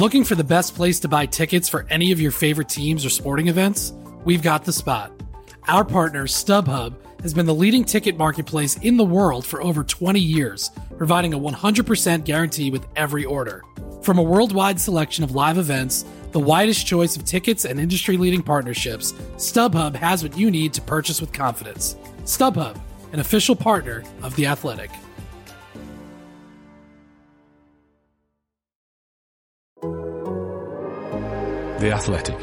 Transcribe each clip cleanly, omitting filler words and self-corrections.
Looking for the best place to buy tickets for any of your favorite teams or sporting events? We've got the spot. Our partner, StubHub, has been the leading ticket marketplace in the world for over 20 years, providing a 100% guarantee with every order. From a worldwide selection of live events, the widest choice of tickets and industry-leading partnerships, StubHub has what you need to purchase with confidence. StubHub, an official partner of The Athletic. The Athletic.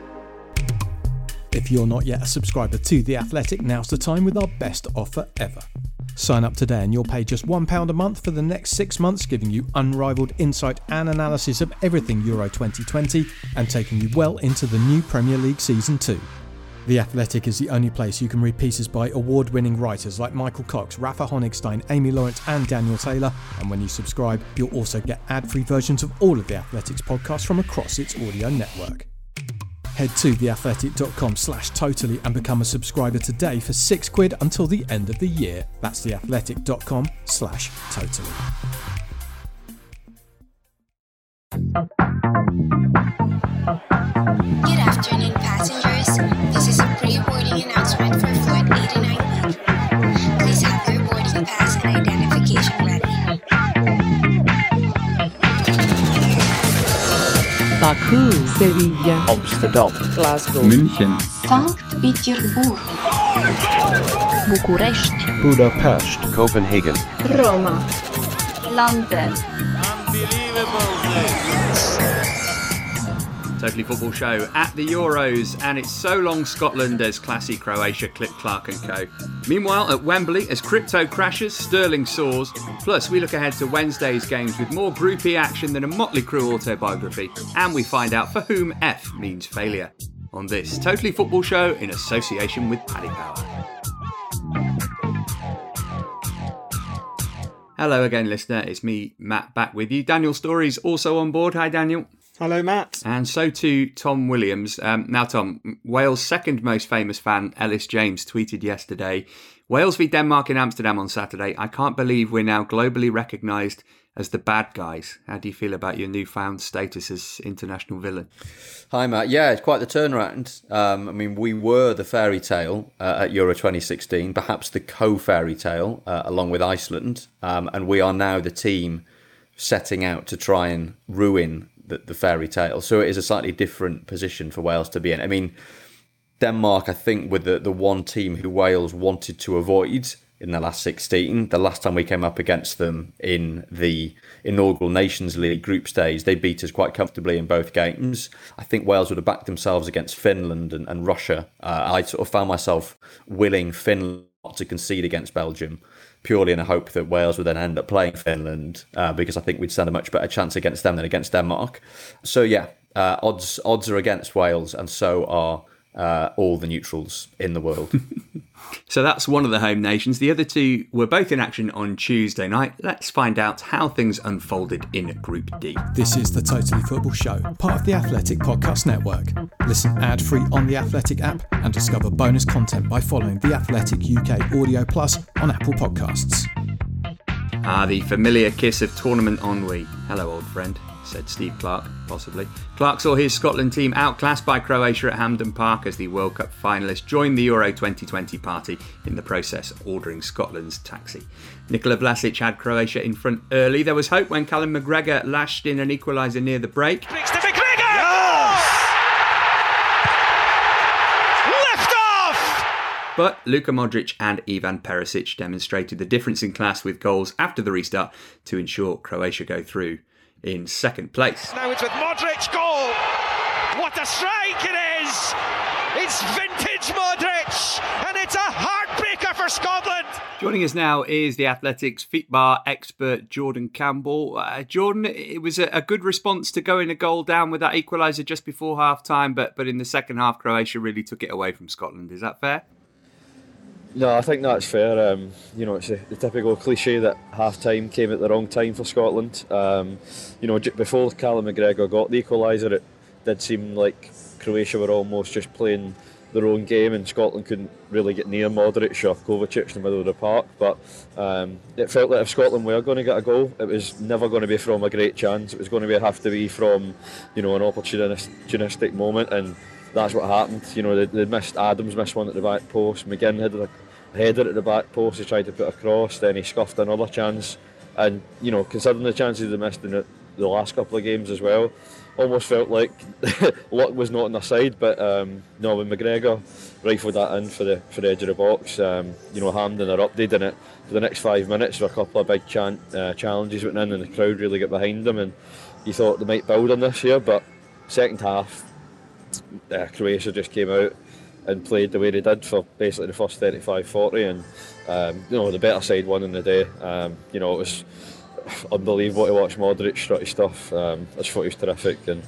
If you're not yet a subscriber to The Athletic, now's the time with our best offer ever. Sign up today and you'll pay just £1 a month for the next 6 months, giving you unrivaled insight and analysis of everything Euro 2020 and taking you well into the new Premier League Season 2. The Athletic is the only place you can read pieces by award-winning writers like Michael Cox, Rafa Honigstein, Amy Lawrence and Daniel Taylor, and when you subscribe, you'll also get ad-free versions of all of The Athletic's podcasts from across its audio network. Head to theathletic.com/totally and become a subscriber today for £6 until the end of the year. That's theathletic.com/totally. Good afternoon, passengers. This is a pre-boarding announcement for Flight 89E. Please have your boarding pass and identification ready. Baku, Sevilla, Amsterdam, Glasgow, München, Sankt Petersburg, Bucharest, Budapest, Copenhagen, Roma, London. Totally Football Show at the Euros, and it's so long Scotland as classy Croatia clip Clark and co. Meanwhile, at Wembley, as crypto crashes, Sterling soars. Plus, we look ahead to Wednesday's games with more Group E action than a Motley Crue autobiography, and we find out for whom F means failure. On this Totally Football Show in association with Paddy Power. Hello again, listener. It's me, Matt, back with you. Daniel Story's also on board. Hi, Daniel. Hello, Matt. And so too, Tom Williams. Now, Tom, Wales' second most famous fan, Ellis James, tweeted yesterday, Wales v Denmark in Amsterdam on Saturday. I can't believe we're now globally recognised as the bad guys. How do you feel about your newfound status as international villain? Hi, Matt. Yeah, it's quite the turnaround. We were the fairy tale at Euro 2016, perhaps the co-fairy tale along with Iceland. And we are now the team setting out to try and ruin the fairy tale. So it is a slightly different position for Wales to be in. I mean, Denmark, I think, were the one team who Wales wanted to avoid in the last 16. The last time we came up against them in the inaugural Nations League group stage, they beat us quite comfortably in both games. I think Wales would have backed themselves against Finland and Russia. I sort of found myself willing Finland not to concede against Belgium, purely in a hope that Wales would then end up playing Finland, because I think we'd stand a much better chance against them than against Denmark. So yeah, odds are against Wales, and so are all the neutrals in the world. So that's one of the home nations. The other two were both in action on Tuesday night. Let's find out how things unfolded in Group D. This is the Totally Football Show, part of the Athletic Podcast Network. Listen ad-free on the Athletic app and discover bonus content by following the Athletic UK Audio Plus on Apple Podcasts. The familiar kiss of tournament ennui. Hello, old friend, said Steve Clarke, possibly. Clarke saw his Scotland team outclassed by Croatia at Hampden Park as the World Cup finalists joined the Euro 2020 party, in the process ordering Scotland's taxi. Nikola Vlasic had Croatia in front early. There was hope when Callum McGregor lashed in an equaliser near the break. Next to McGregor! Yes! Lift off! But Luka Modric and Ivan Perisic demonstrated the difference in class with goals after the restart to ensure Croatia go through in second place. Now it's with Modric, goal! What a strike it is! It's vintage Modric, and it's a heartbreaker for Scotland! Joining us now is the Athletics feet bar expert Jordan Campbell. Jordan, it was a good response to going a goal down with that equaliser just before half-time, but in the second half, Croatia really took it away from Scotland. Is that fair? No, I think that's fair. It's the typical cliche that half-time came at the wrong time for Scotland. Before Callum McGregor got the equaliser, it did seem like Croatia were almost just playing their own game, and Scotland couldn't really get near Modric or Kovacic in the middle of the park. But it felt like if Scotland were going to get a goal, it was never going to be from a great chance. It was going to have to be from, an opportunistic moment, and that's what happened. They missed. Adams missed one at the back post. McGinn had a header at the back post. He tried to put a cross, then he scuffed another chance. And considering the chances they missed in the last couple of games as well, almost felt like luck was not on their side. But no, when McGregor rifled that in for the edge of the box, Hampden are up. They did it for the next 5 minutes. Where a couple of big challenges went in, and the crowd really got behind them. And you thought they might build on this here, but second half, Croatia just came out and played the way they did for basically the first 35-40, and the better side won in the day. It was unbelievable to watch Modric strut his stuff. His footy's terrific, and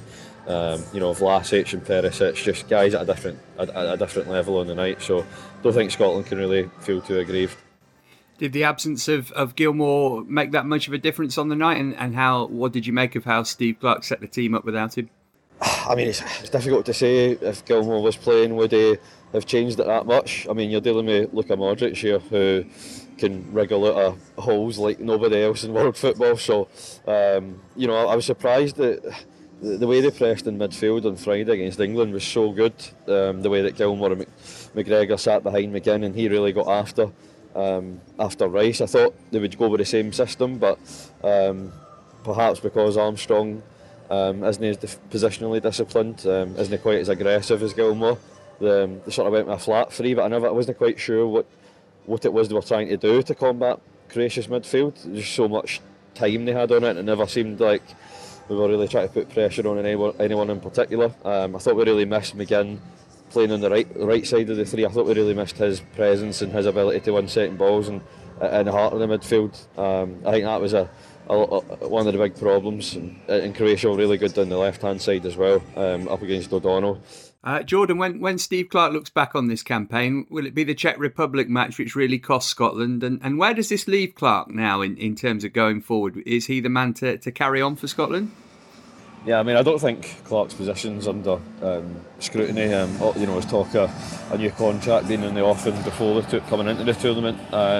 Vlasic and Perisic, just guys at a different level on the night. So don't think Scotland can really feel too aggrieved. Did the absence of Gilmour make that much of a difference on the night, and what did you make of how Steve Clarke set the team up without him? I mean, it's difficult to say. If Gilmour was playing, would he have changed it that much? I mean, you're dealing with Luka Modric here, who can wriggle out of holes like nobody else in world football. So, I was surprised that the way they pressed in midfield on Friday against England was so good. The way that Gilmour and McGregor sat behind McGinn, and he really got after Rice. I thought they would go with the same system, but perhaps because Armstrong isn't as positionally disciplined, isn't quite as aggressive as Gilmour, they sort of went with a flat three. But I wasn't quite sure what it was they were trying to do to combat Croatia's midfield. There's so much time they had on it, and it never seemed like we were really trying to put pressure on anyone in particular. I thought we really missed McGinn playing on the right side of the three. I thought we really missed his presence and his ability to win second balls and in the heart of the midfield. I think that was one of the big problems, and Croatia were really good down the left hand side as well, up against O'Donnell. Jordan, when Steve Clarke looks back on this campaign, will it be the Czech Republic match which really cost Scotland? And where does this leave Clarke now in terms of going forward? Is he the man to carry on for Scotland? Yeah, I mean, I don't think Clarke's position's under scrutiny. There's talk of a new contract being in the offing before coming into the tournament.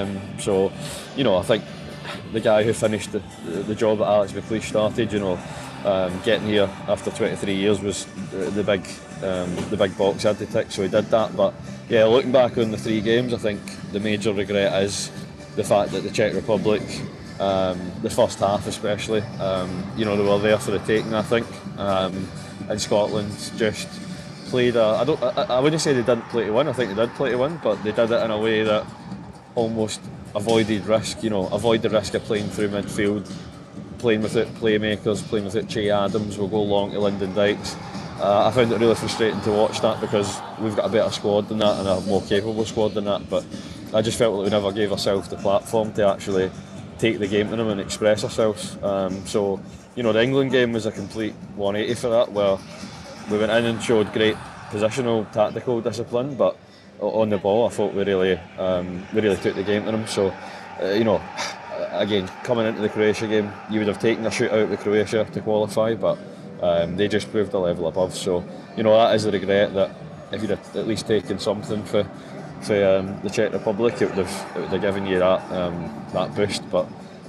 I think the guy who finished the job that Alex McLeish started, getting here after 23 years was the big box he had to tick, so he did that. But yeah, looking back on the 3 games, I think the major regret is the fact that the Czech Republic, the first half especially, they were there for the taking, I think, and Scotland just played I wouldn't say they didn't play to win. I think they did play to win, but they did it in a way that almost avoided risk. Avoid the risk of playing through midfield, playing without playmakers, playing without Che Adams. We'll go long to Lyndon Dykes. I found it really frustrating to watch that, because we've got a better squad than that and a more capable squad than that. But I just felt like we never gave ourselves the platform to actually take the game to them and express ourselves. The England game was a complete 180 for that, where we went in and showed great positional, tactical discipline, but on the ball, I thought we really took the game to them. So, again, coming into the Croatia game, you would have taken a shootout with Croatia to qualify, but they just proved a level above. So, that is the regret, that if you'd have at least taken something for the Czech Republic, it would have given you that boost. But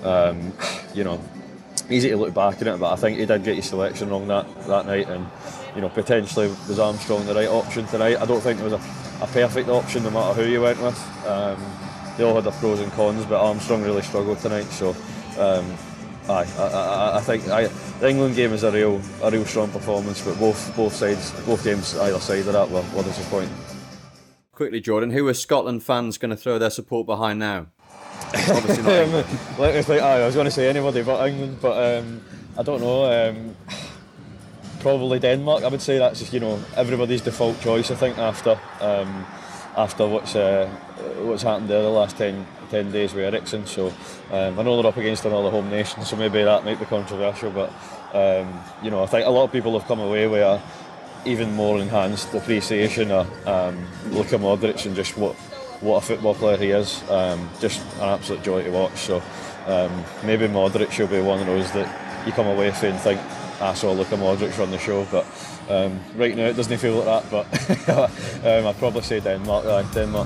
easy to look back on it, but I think he did get his selection wrong that night, and potentially was Armstrong the right option tonight. I don't think there was a perfect option no matter who you went with. They all had their pros and cons, but Armstrong really struggled tonight. So I think the England game is a real strong performance, but both games either side of that were disappointing. Quickly, Jordan, who are Scotland fans going to throw their support behind now? Obviously not England. Let me think. I was going to say anybody but England, but I don't know. Probably Denmark. I would say that's just everybody's default choice. I think after what's happened there the last 10 days with Eriksson. So I know they're up against another home nation, so maybe that might be controversial. But I think a lot of people have come away with a even more enhanced appreciation of Luka Modric and just what a football player he is. Just an absolute joy to watch. So maybe Modric will be one of those that you come away from and think, I saw Luka Modric run the show, but right now it doesn't feel like that. But I'd probably say Denmark. Denmark.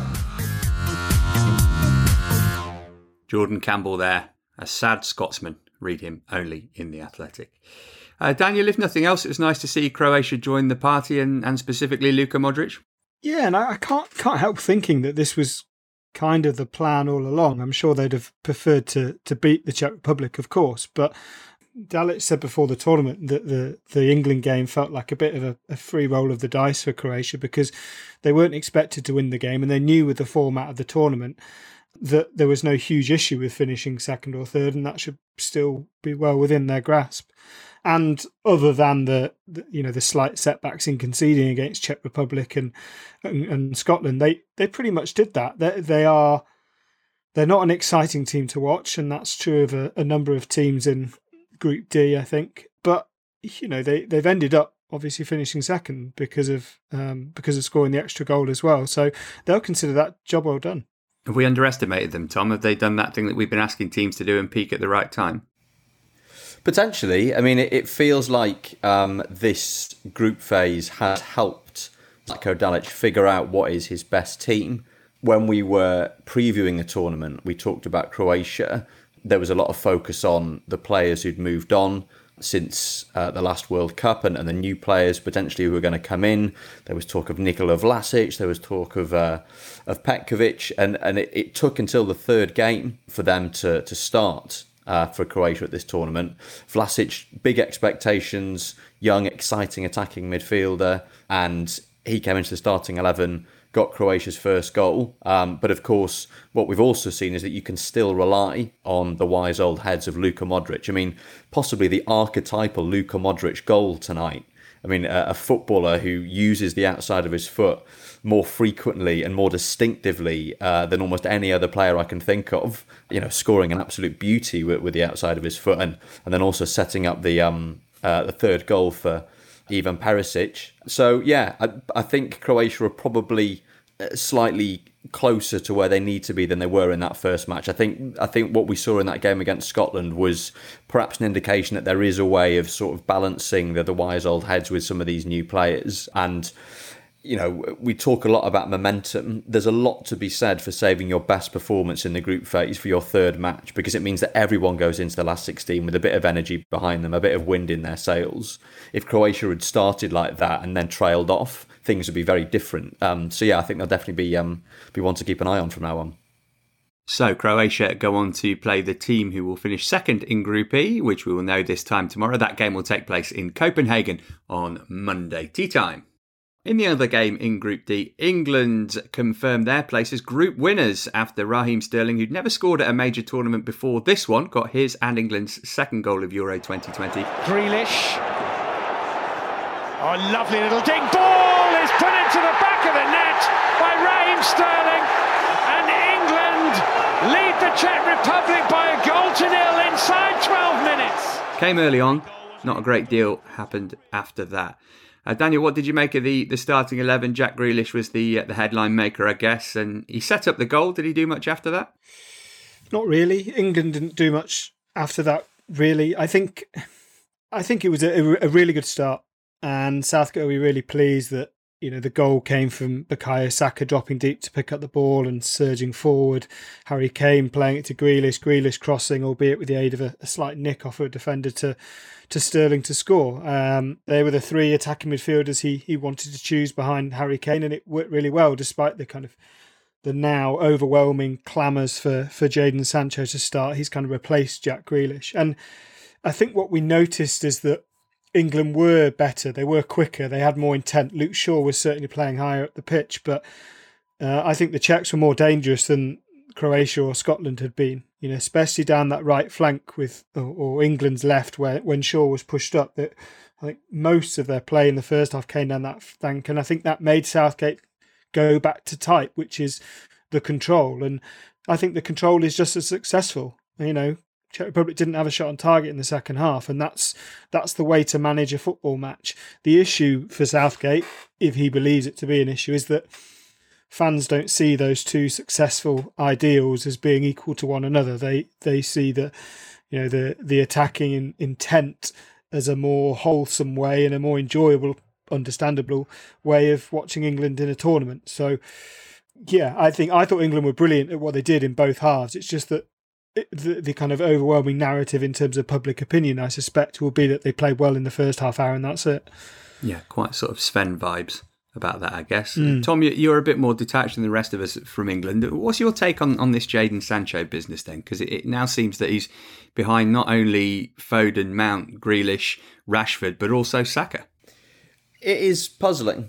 Jordan Campbell there, a sad Scotsman. Read him only in The Athletic. Daniel, if nothing else, it was nice to see Croatia join the party and specifically Luka Modric. Yeah, and I can't help thinking that this was kind of the plan all along. I'm sure they'd have preferred to beat the Czech Republic, of course, but Dalic said before the tournament that the England game felt like a bit of a free roll of the dice for Croatia because they weren't expected to win the game, and they knew with the format of the tournament that there was no huge issue with finishing second or third, and that should still be well within their grasp. And other than the slight setbacks in conceding against Czech Republic and Scotland, they pretty much did that. They're not an exciting team to watch, and that's true of a number of teams in Group D, I think. But they've ended up obviously finishing second because of scoring the extra goal as well. So they'll consider that job well done. Have we underestimated them, Tom? Have they done that thing that we've been asking teams to do and peak at the right time? Potentially. I mean, it feels like this group phase has helped Zlatko Dalic figure out what is his best team. When we were previewing the tournament, we talked about Croatia. There was a lot of focus on the players who'd moved on since the last World Cup and the new players potentially who were going to come in. There was talk of Nikola Vlasic, there was talk of Petkovic, and it took until the third game for them to start for Croatia at this tournament. Vlasic, big expectations, young, exciting attacking midfielder, and he came into the starting 11, got Croatia's first goal. But of course, what we've also seen is that you can still rely on the wise old heads of Luka Modric. I mean, possibly the archetypal Luka Modric goal tonight. I mean, a footballer who uses the outside of his foot more frequently and more distinctively than almost any other player I can think of. Scoring an absolute beauty with the outside of his foot, and then also setting up the third goal for Ivan Perisic. So yeah, I think Croatia are probably slightly closer to where they need to be than they were in that first match. I think what we saw in that game against Scotland was perhaps an indication that there is a way of sort of balancing the wise old heads with some of these new players. And we talk a lot about momentum. There's a lot to be said for saving your best performance in the group phase for your third match, because it means that everyone goes into the last 16 with a bit of energy behind them, a bit of wind in their sails. If Croatia had started like that and then trailed off, things would be very different. So yeah, I think they'll definitely be one to keep an eye on from now on. So Croatia go on to play the team who will finish second in Group E, which we will know this time tomorrow. That game will take place in Copenhagen on Monday tea time. In the other game in Group D, England confirmed their place as group winners after Raheem Sterling, who'd never scored at a major tournament before this one, got his and England's second goal of Euro 2020. Grealish. Oh, lovely little ding. Ball is put into the back of the net by Raheem Sterling. And England lead the Czech Republic by a goal to nil inside 12 minutes. Came early on. Not a great deal happened after that. Daniel, what did you make of the starting 11? Jack Grealish was the headline maker, I guess, and he set up the goal. Did he do much after that? Not really. England didn't do much after that, really. I think it was a really good start, and Southgate will be really pleased that the goal came from Bukayo Saka dropping deep to pick up the ball and surging forward. Harry Kane playing it to Grealish. Grealish crossing, albeit with the aid of a slight nick off a defender to Sterling to score. They were the three attacking midfielders he wanted to choose behind Harry Kane, and it worked really well despite the now overwhelming clamours for Jadon Sancho to start. He's kind of replaced Jack Grealish. And I think what we noticed is that England were better, they were quicker, they had more intent. Luke Shaw was certainly playing higher up the pitch, but I think the Czechs were more dangerous than Croatia or Scotland had been, especially down that right flank with or England's left when Shaw was pushed up. That I think most of their play in the first half came down that flank, and I think that made Southgate go back to type, which is the control. And I think the control is just as successful. Czech Republic didn't have a shot on target in the second half, and that's the way to manage a football match. The issue for Southgate, if he believes it to be an issue, is that fans don't see those two successful ideals as being equal to one another. They see the attacking intent as a more wholesome way and a more enjoyable, understandable way of watching England in a tournament. So, yeah, I thought England were brilliant at what they did in both halves. It's just that the kind of overwhelming narrative in terms of public opinion, I suspect, will be that they played well in the first half hour and that's it. Yeah, quite sort of Sven vibes about that, I guess. Tom, you're a bit more detached than the rest of us from England. What's your take on this Jadon Sancho business then? Because it now seems that he's behind not only Foden, Mount, Grealish, Rashford, but also Saka. It is puzzling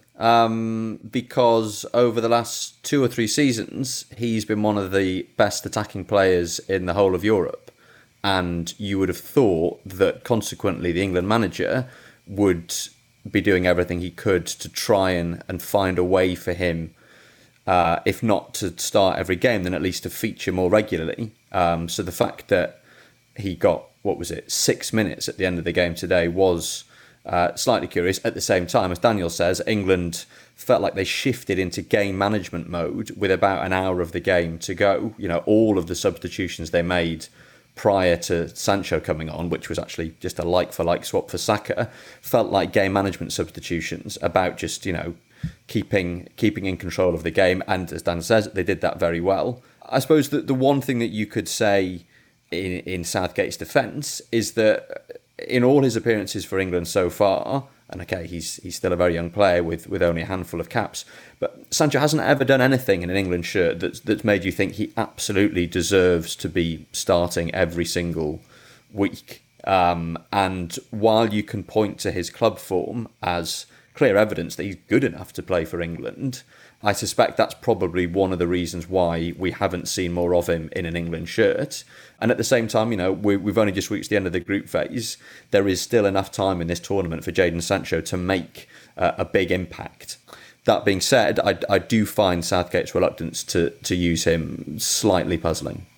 because over the last 2 or 3 seasons, he's been one of the best attacking players in the whole of Europe. And you would have thought that consequently the England manager would be doing everything he could to try and find a way for him, if not to start every game, then at least to feature more regularly. So the fact that he got, 6 minutes at the end of the game today was slightly curious. At the same time, as Daniel says, England felt like they shifted into game management mode with about an hour of the game to go. You know, all of the substitutions they made prior to Sancho coming on, which was actually just a like-for-like swap for Saka, felt like game management substitutions about just, keeping in control of the game. And as Dan says, they did that very well. I suppose that the one thing that you could say in Southgate's defence is that in all his appearances for England so far, and okay, he's still a very young player with only a handful of caps, but Sancho hasn't ever done anything in an England shirt that's made you think he absolutely deserves to be starting every single week. And while you can point to his club form as clear evidence that he's good enough to play for England, I suspect that's probably one of the reasons why we haven't seen more of him in an England shirt. And at the same time, we've only just reached the end of the group phase. There is still enough time in this tournament for Jadon Sancho to make a big impact. That being said, I do find Southgate's reluctance to use him slightly puzzling.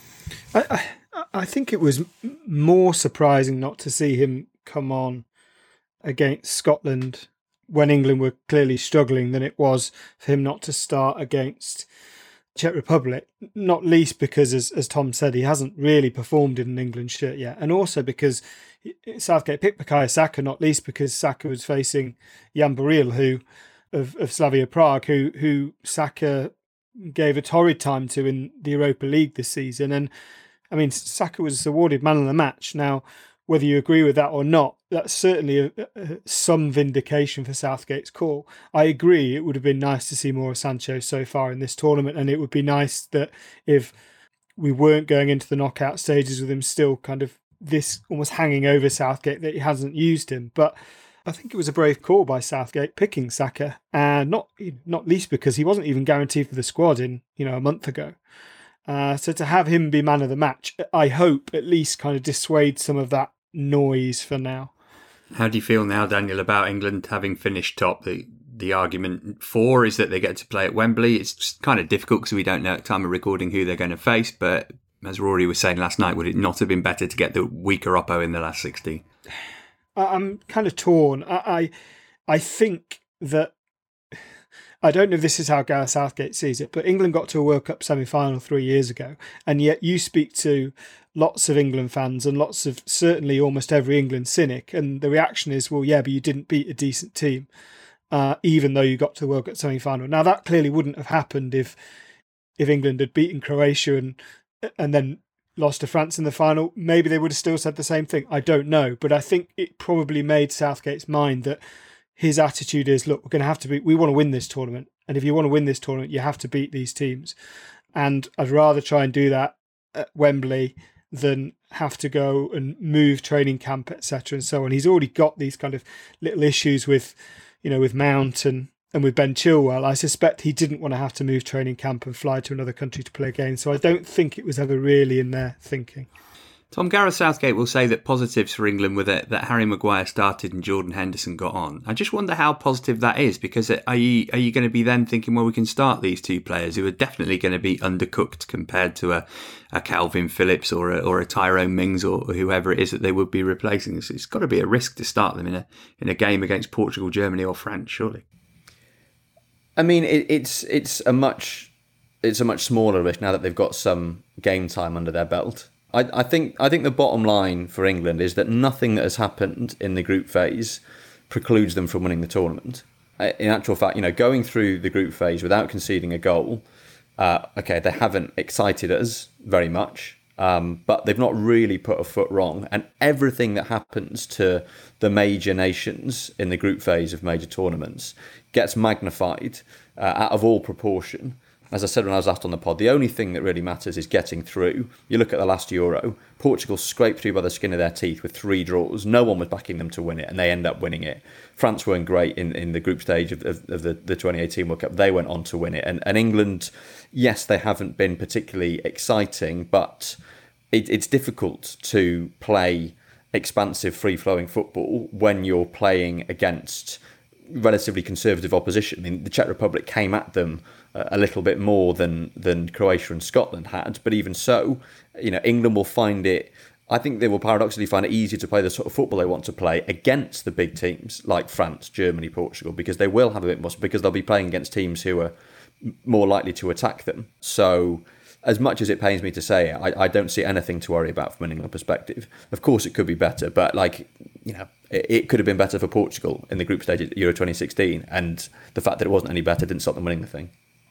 I think it was more surprising not to see him come on against Scotland when England were clearly struggling than it was for him not to start against Czech Republic, not least because, as Tom said, he hasn't really performed in an England shirt yet, and also because Southgate picked Bukayo Saka, not least because Saka was facing Jan Boril, of Slavia Prague, who Saka gave a torrid time to in the Europa League this season. And I mean, Saka was awarded man of the match. Now, whether you agree with that or not, that's certainly some vindication for Southgate's call. I agree, it would have been nice to see more of Sancho so far in this tournament, and it would be nice that if we weren't going into the knockout stages with him still kind of this almost hanging over Southgate that he hasn't used him. But I think it was a brave call by Southgate picking Saka, and not least because he wasn't even guaranteed for the squad in a month ago. So to have him be man of the match, I hope at least kind of dissuade some of that noise for now. How do you feel now, Daniel, about England having finished top? The argument for is that they get to play at Wembley. It's kind of difficult because we don't know at time of recording who they're going to face. But as Rory was saying last night, would it not have been better to get the weaker oppo in the last 16? I'm kind of torn. I think that, I don't know if this is how Gareth Southgate sees it, but England got to a World Cup semi-final 3 years ago, and yet you speak to lots of England fans and lots of, certainly almost every England cynic, and the reaction is, well, yeah, but you didn't beat a decent team, even though you got to the World Cup semi-final. Now, that clearly wouldn't have happened if England had beaten Croatia and then lost to France in the final. Maybe they would have still said the same thing. I don't know, but I think it probably made Southgate's mind that his attitude is, look, we want to win this tournament. And if you want to win this tournament, you have to beat these teams. And I'd rather try and do that at Wembley than have to go and move training camp, etc. and so on. He's already got these kind of little issues with Mount and with Ben Chilwell. I suspect he didn't want to have to move training camp and fly to another country to play a game. So I don't think it was ever really in their thinking. Tom, Gareth Southgate will say that positives for England were that Harry Maguire started and Jordan Henderson got on. I just wonder how positive that is, because are you going to be then thinking, well, we can start these two players who are definitely going to be undercooked compared to a Calvin Phillips or a Tyrone Mings or whoever it is that they would be replacing. It's got to be a risk to start them in a game against Portugal, Germany or France, surely. I mean, it's a much smaller risk now that they've got some game time under their belt. I think the bottom line for England is that nothing that has happened in the group phase precludes them from winning the tournament. In actual fact, going through the group phase without conceding a goal, they haven't excited us very much, but they've not really put a foot wrong. And everything that happens to the major nations in the group phase of major tournaments gets magnified out of all proportion. As I said when I was last on the pod, the only thing that really matters is getting through. You look at the last Euro, Portugal scraped through by the skin of their teeth with 3 draws. No one was backing them to win it, and they end up winning it. France weren't great in the group stage of the 2018 World Cup. They went on to win it. And England, yes, they haven't been particularly exciting, but it's difficult to play expansive, free-flowing football when you're playing against relatively conservative opposition. I mean, the Czech Republic came at them a little bit more than Croatia and Scotland had, but even so, England will find it. I think they will paradoxically find it easier to play the sort of football they want to play against the big teams like France, Germany, Portugal, because they will have a bit more, because they'll be playing against teams who are more likely to attack them. So, as much as it pains me to say it, I don't see anything to worry about from an England perspective. Of course, it could be better, but it could have been better for Portugal in the group stage at Euro 2016, and the fact that it wasn't any better didn't stop them winning the thing.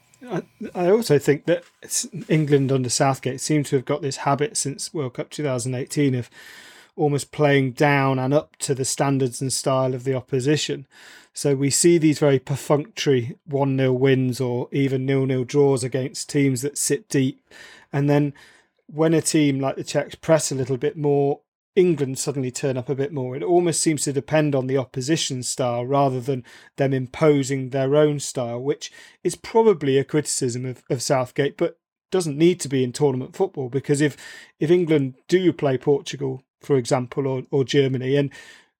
I also think that England under Southgate seem to have got this habit since World Cup 2018 of almost playing down and up to the standards and style of the opposition. So we see these very perfunctory 1-0 wins or even 0-0 draws against teams that sit deep. And then when a team like the Czechs press a little bit more, England suddenly turn up a bit more. It almost seems to depend on the opposition style rather than them imposing their own style, which is probably a criticism of Southgate, but doesn't need to be in tournament football, because if England do play Portugal, for example, or Germany, and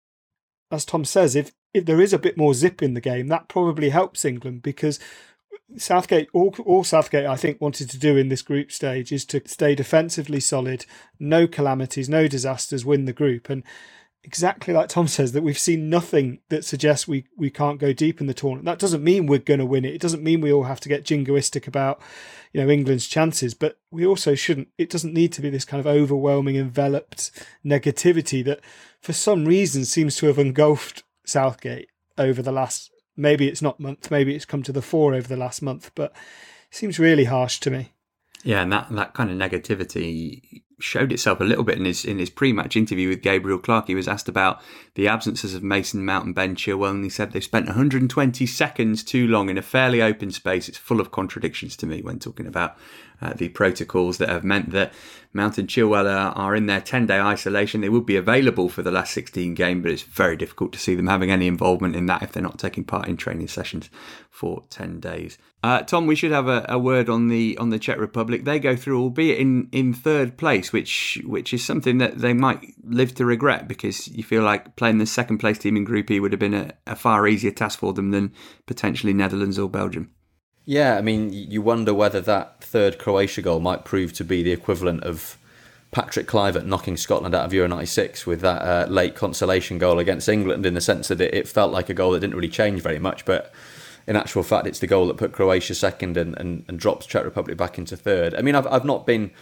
as Tom says, if there is a bit more zip in the game, that probably helps England, because Southgate, all Southgate, I think, wanted to do in this group stage is to stay defensively solid, no calamities, no disasters, win the group. And exactly like Tom says, that we've seen nothing that suggests we can't go deep in the tournament. That doesn't mean we're going to win it. It doesn't mean we all have to get jingoistic about, England's chances, but we also shouldn't. It doesn't need to be this kind of overwhelming, enveloped negativity that for some reason seems to have engulfed Southgate over the last, maybe it's not month, maybe it's come to the fore over the last month, but it seems really harsh to me. Yeah, and that kind of negativity showed itself a little bit in his pre-match interview with Gabriel Clark. He was asked about the absences of Mason Mount and Ben Chilwell, and he said they've spent 120 seconds too long in a fairly open space. It's full of contradictions to me when talking about the protocols that have meant that Mount and Chilwell are in their 10-day isolation. They would be available for the last 16 game, but it's very difficult to see them having any involvement in that if they're not taking part in training sessions for 10 days. Tom, we should have a word on the Czech Republic. They go through, albeit in third place, which is something that they might live to regret, because you feel like playing the second place team in Group E would have been a far easier task for them than potentially Netherlands or Belgium. Yeah, I mean, you wonder whether that third Croatia goal might prove to be the equivalent of Patrick Kluivert knocking Scotland out of Euro 96 with that late consolation goal against England, in the sense that it felt like a goal that didn't really change very much, but in actual fact it's the goal that put Croatia second and dropped Czech Republic back into third. I mean, I've not been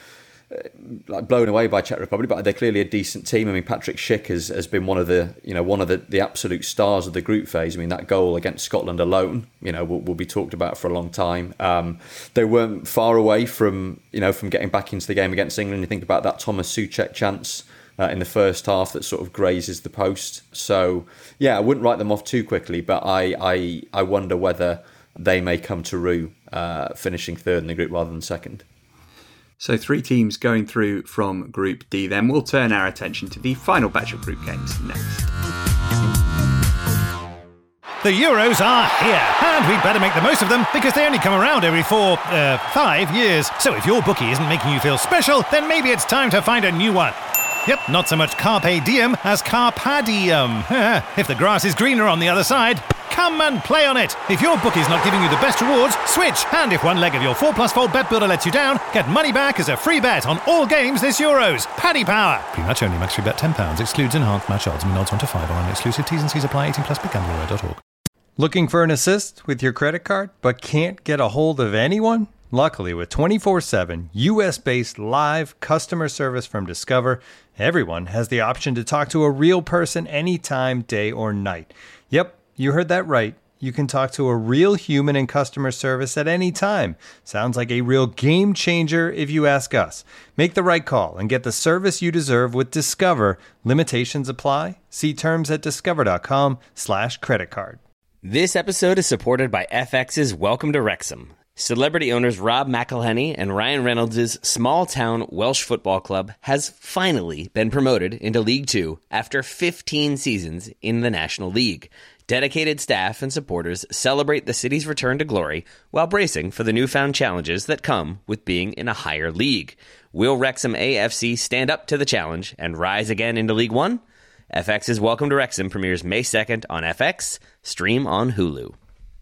blown away by Czech Republic, but they're clearly a decent team. I mean, Patrick Schick has been one of the absolute stars of the group phase. I mean, that goal against Scotland alone, will be talked about for a long time. They weren't far away from getting back into the game against England. You think about that Thomas Souček chance in the first half that sort of grazes the post. So yeah, I wouldn't write them off too quickly, but I wonder whether they may come to rue finishing third in the group rather than second. So 3 teams going through from Group D. Then we'll turn our attention to the final batch of group games next. The Euros are here, and we'd better make the most of them, because they only come around every 5 years. So if your bookie isn't making you feel special, then maybe it's time to find a new one. Yep, not so much carpe diem as carpadiem. If the grass is greener on the other side, come and play on it. If your bookie's not giving you the best rewards, switch. And if one leg of your 4+4 bet builder lets you down, get money back as a free bet on all games this Euros. Paddy Power. Pre-match only. Max free bet £10. Excludes enhanced match odds. Mean odds 1 to 5 are exclusive. T's and C's apply. 18+. BigGambleAware.org. Looking for an assist with your credit card but can't get a hold of anyone? Luckily, with 24/7 US-based live customer service from Discover, everyone has the option to talk to a real person anytime, day or night. Yep, you heard that right. You can talk to a real human in customer service at any time. Sounds like a real game changer if you ask us. Make the right call and get the service you deserve with Discover. Limitations apply. See terms at discover.com/creditcard. This episode is supported by FX's Welcome to Wrexham. Celebrity owners Rob McElhenney and Ryan Reynolds' small-town Welsh football club has finally been promoted into League Two after 15 seasons in the National League. Dedicated staff and supporters celebrate the city's return to glory while bracing for the newfound challenges that come with being in a higher league. Will Wrexham AFC stand up to the challenge and rise again into League One? FX's Welcome to Wrexham premieres May 2nd on FX, stream on Hulu.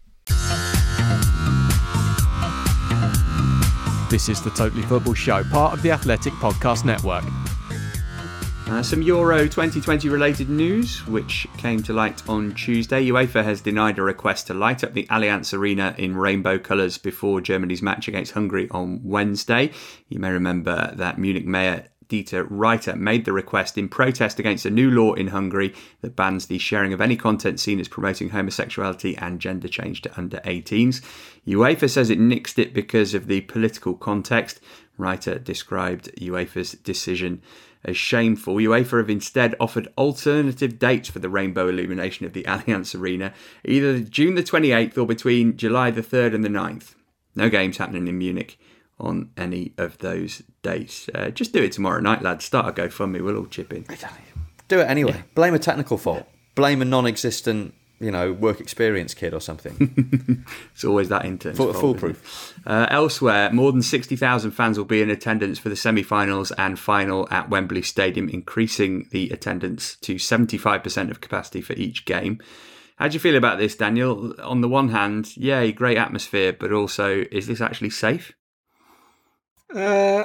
This is the Totally Football Show, part of the Athletic Podcast Network. Some Euro 2020 related news, which came to light on Tuesday. UEFA has denied a request to light up the Allianz Arena in rainbow colours before Germany's match against Hungary on Wednesday. You may remember that Munich Mayor Dieter Reiter made the request in protest against a new law in Hungary that bans the sharing of any content seen as promoting homosexuality and gender change to under 18s. UEFA says it nixed it because of the political context. Reiter described UEFA's decision as shameful. UEFA have instead offered alternative dates for the rainbow illumination of the Allianz Arena, either June the 28th or between July the 3rd and the 9th. No games happening in Munich on any of those dates. Just do it tomorrow night, lads. Start a GoFundMe. We'll all chip in. Do it anyway. Yeah. Blame a technical fault. Blame a non-existent, work experience kid or something. It's always that intern. Foolproof. Elsewhere, more than 60,000 fans will be in attendance for the semi-finals and final at Wembley Stadium, increasing the attendance to 75% of capacity for each game. How do you feel about this, Daniel? On the one hand, yay, great atmosphere, but also, is this actually safe? Well,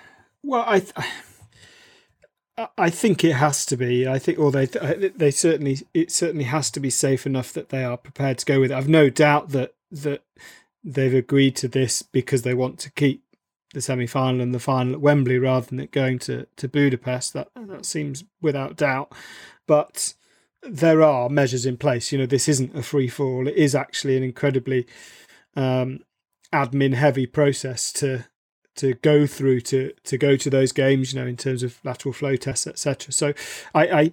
I think it has to be. I think, or it certainly has to be safe enough that they are prepared to go with it. I've no doubt that they've agreed to this because they want to keep the semi-final and the final at Wembley rather than it going to Budapest. That seems without doubt. But there are measures in place. This isn't a free-for-all. It is actually an incredibly admin-heavy process to go through to go to those games, in terms of lateral flow tests, etc. So I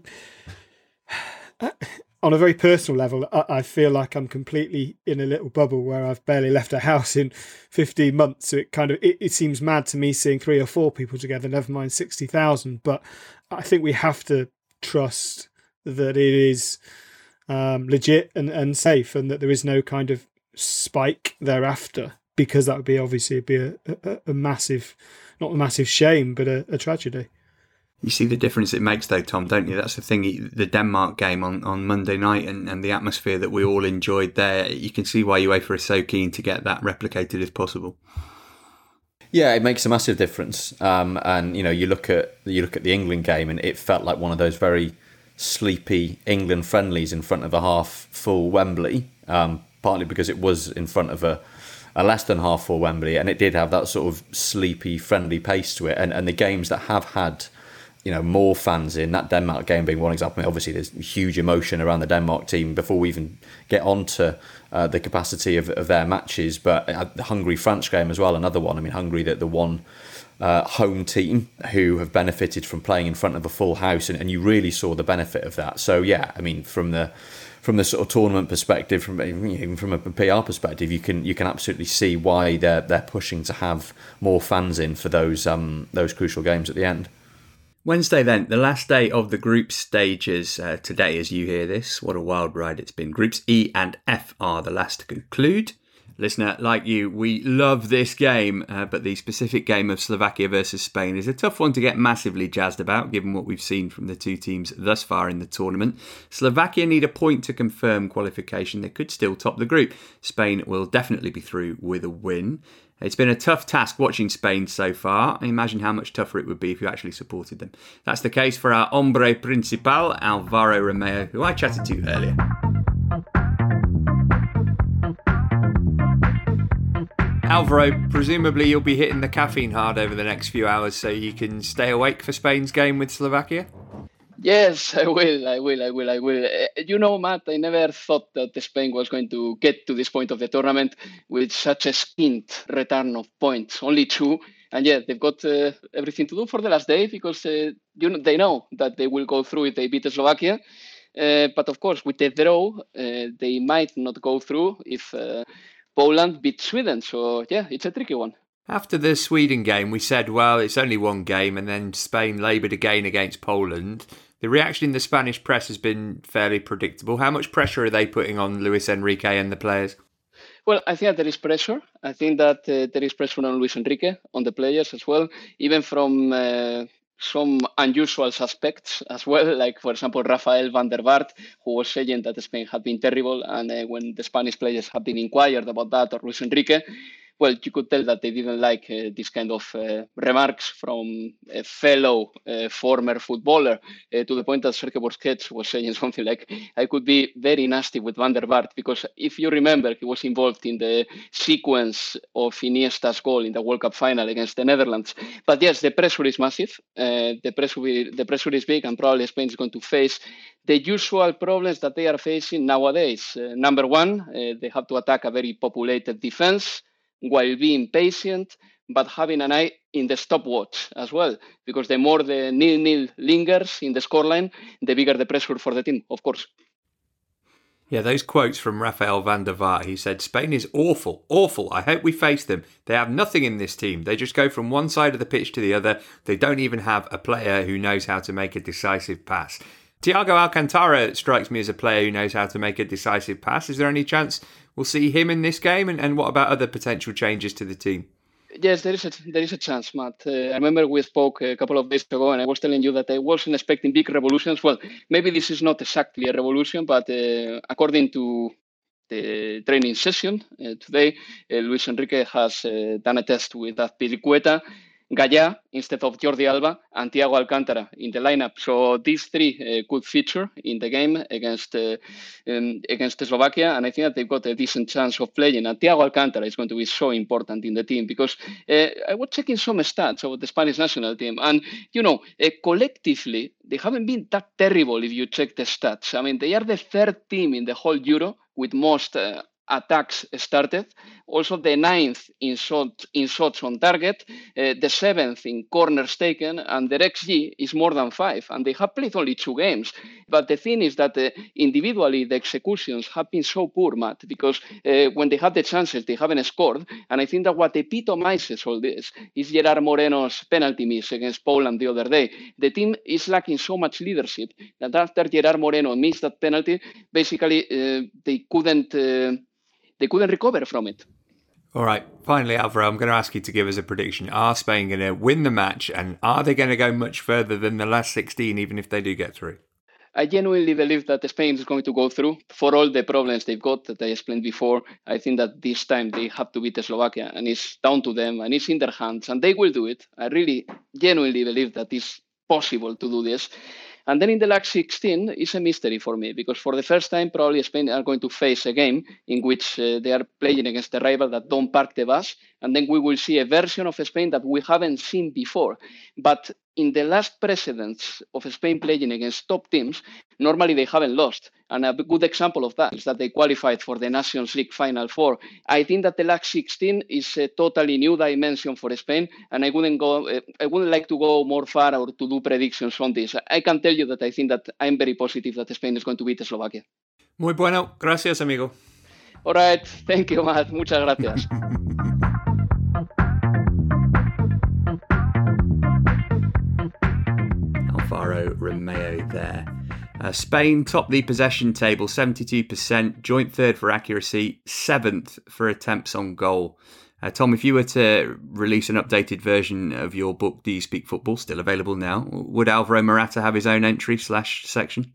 on a very personal level, I feel like I'm completely in a little bubble where I've barely left a house in 15 months. So it seems mad to me seeing 3 or 4 people together, never mind 60,000. But I think we have to trust that it is legit and safe, and that there is no kind of spike thereafter, because that would be obviously a massive, not a massive shame, but a tragedy. You see the difference it makes, though, Tom, don't you? That's the thing. The Denmark game on Monday night and the atmosphere that we all enjoyed there, you can see why UEFA is so keen to get that replicated if possible. Yeah, it makes a massive difference. And you look at the England game, and it felt like one of those very sleepy England friendlies in front of a half full Wembley. Partly because it was in front of a less than half full Wembley, and it did have that sort of sleepy, friendly pace to it. And the games that have had more fans in, that Denmark game being one example. I mean, obviously, there's huge emotion around the Denmark team before we even get on to the capacity of their matches. But the Hungary-France game as well, another one. I mean, Hungary, the one home team who have benefited from playing in front of a full house, and you really saw the benefit of that. So, yeah, I mean, from the sort of tournament perspective, even from a PR perspective, you can absolutely see why they're pushing to have more fans in for those crucial games at the end. Wednesday then, the last day of the group stages today as you hear this. What a wild ride it's been. Groups E and F are the last to conclude. Listener, like you, we love this game, but the specific game of Slovakia versus Spain is a tough one to get massively jazzed about, given what we've seen from the two teams thus far in the tournament. Slovakia need a point to confirm qualification. They could still top the group. Spain will definitely be through with a win. It's been a tough task watching Spain so far. I imagine how much tougher it would be if you actually supported them. That's the case for our hombre principal, Alvaro Romeo, who I chatted to earlier. Alvaro, presumably you'll be hitting the caffeine hard over the next few hours so you can stay awake for Spain's game with Slovakia? Yes, I will. You know, Matt, I never thought that Spain was going to get to this point of the tournament with such a scant return of points, only 2. And yeah, they've got everything to do for the last day because they know that they will go through if they beat Slovakia. But of course, with the draw, they might not go through if Poland beats Sweden. So yeah, it's a tricky one. After the Sweden game, we said, well, it's only one game, and then Spain laboured again against Poland. The reaction in the Spanish press has been fairly predictable. How much pressure are they putting on Luis Enrique and the players? Well, I think that there is pressure. I think that there is pressure on Luis Enrique, on the players as well, even from some unusual suspects as well, like, for example, Rafael van der Vaart, who was saying that Spain had been terrible, and when the Spanish players have been inquired about that, or Luis Enrique, well, you could tell that they didn't like this kind of remarks from a fellow former footballer, to the point that Sergio Busquets was saying something like, I could be very nasty with Van der Vaart, because if you remember, he was involved in the sequence of Iniesta's goal in the World Cup final against the Netherlands. But yes, the pressure is massive. The pressure is big, and probably Spain is going to face the usual problems that they are facing nowadays. Number one, they have to attack a very populated defense, while being patient, but having an eye in the stopwatch as well, because the more the 0-0 lingers in the scoreline, the bigger the pressure for the team, of course. Yeah, those quotes from Rafael van der Vaart, he said, Spain is awful, awful. I hope we face them. They have nothing in this team. They just go from one side of the pitch to the other. They don't even have a player who knows how to make a decisive pass. Thiago Alcantara strikes me as a player who knows how to make a decisive pass. Is there any chance we'll see him in this game? And what about other potential changes to the team? Yes, there is a chance, Matt. I remember we spoke a couple of days ago, and I was telling you that I wasn't expecting big revolutions. Well, maybe this is not exactly a revolution, but according to the training session today, Luis Enrique has done a test with Azpilicueta, Gallá instead of Jordi Alba, and Thiago Alcantara in the lineup. So these three could feature in the game against Slovakia, and I think that they've got a decent chance of playing. And Thiago Alcantara is going to be so important in the team because I was checking some stats about the Spanish national team, and collectively they haven't been that terrible if you check the stats. I mean, they are the third team in the whole Euro with most attacks started, also the 9th in shots on target, the 7th in corners taken, and their XG is more than 5, and they have played only 2 games. But the thing is that individually the executions have been so poor, Matt, because when they have the chances, they haven't scored, and I think that what epitomizes all this is Gerard Moreno's penalty miss against Poland the other day. The team is lacking so much leadership that after Gerard Moreno missed that penalty, basically they couldn't recover from it. All right, finally, Alvaro, I'm going to ask you to give us a prediction. Are Spain going to win the match, and are they going to go much further than the last 16, even if they do get through? I genuinely believe that Spain is going to go through for all the problems they've got that I explained before. I think that this time they have to beat Slovakia, and it's down to them, and it's in their hands, and they will do it. I really genuinely believe that it's possible to do this. And then in the last 16, it's a mystery for me, because for the first time, probably Spain are going to face a game in which they are playing against a rival that don't park the bus, and then we will see a version of Spain that we haven't seen before. But in the last precedents of Spain playing against top teams, normally they haven't lost. And a good example of that is that they qualified for the Nations League Final Four. I think that the last 16 is a totally new dimension for Spain, and I wouldn't like to go more far or to do predictions on this. I can tell you that I think that I'm very positive that Spain is going to beat Slovakia. Muy bueno. Gracias, amigo. All right. Thank you, Matt. Muchas gracias. Alvaro Romeo there. Spain top the possession table, 72%, joint third for accuracy, 7th for attempts on goal. Tom, if you were to release an updated version of your book, Do You Speak Football, still available now, would Alvaro Morata have his own entry / section?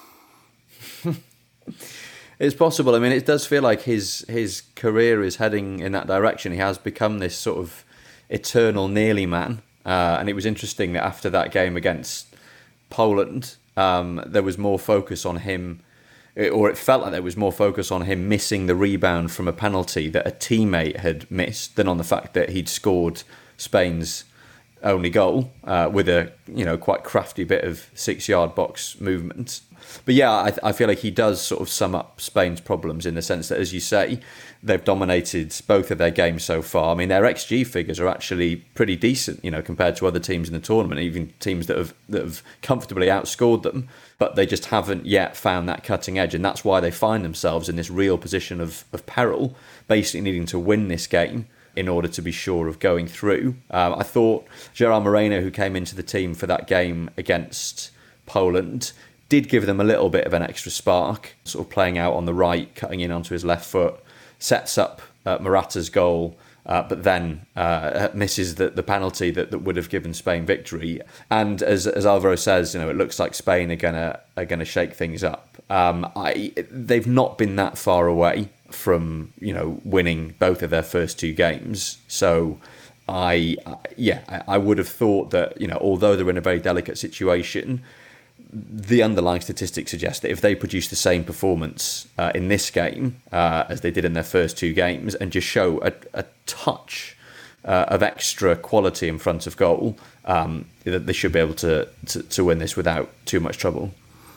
It's possible. I mean, it does feel like his career is heading in that direction. He has become this sort of eternal nearly man. And it was interesting that after that game against Poland, there was more focus on him or it felt like there was more focus on him missing the rebound from a penalty that a teammate had missed than on the fact that he'd scored Spain's only goal with a quite crafty bit of 6-yard box movement. But yeah, I feel like he does sort of sum up Spain's problems in the sense that, as you say, they've dominated both of their games so far. I mean, their XG figures are actually pretty decent, compared to other teams in the tournament, even teams that have comfortably outscored them. But they just haven't yet found that cutting edge, and that's why they find themselves in this real position of peril, basically needing to win this game in order to be sure of going through. I thought Gerard Moreno, who came into the team for that game against Poland, did give them a little bit of an extra spark, sort of playing out on the right, cutting in onto his left foot, sets up Morata's goal, but then misses the penalty that would have given Spain victory. And as Alvaro says, it looks like Spain are gonna shake things up. They've not been that far away from winning both of their first two games. So I would have thought that although they're in a very delicate situation, the underlying statistics suggest that if they produce the same performance in this game as they did in their first two games and just show a touch of extra quality in front of goal, they should be able to win this without too much trouble.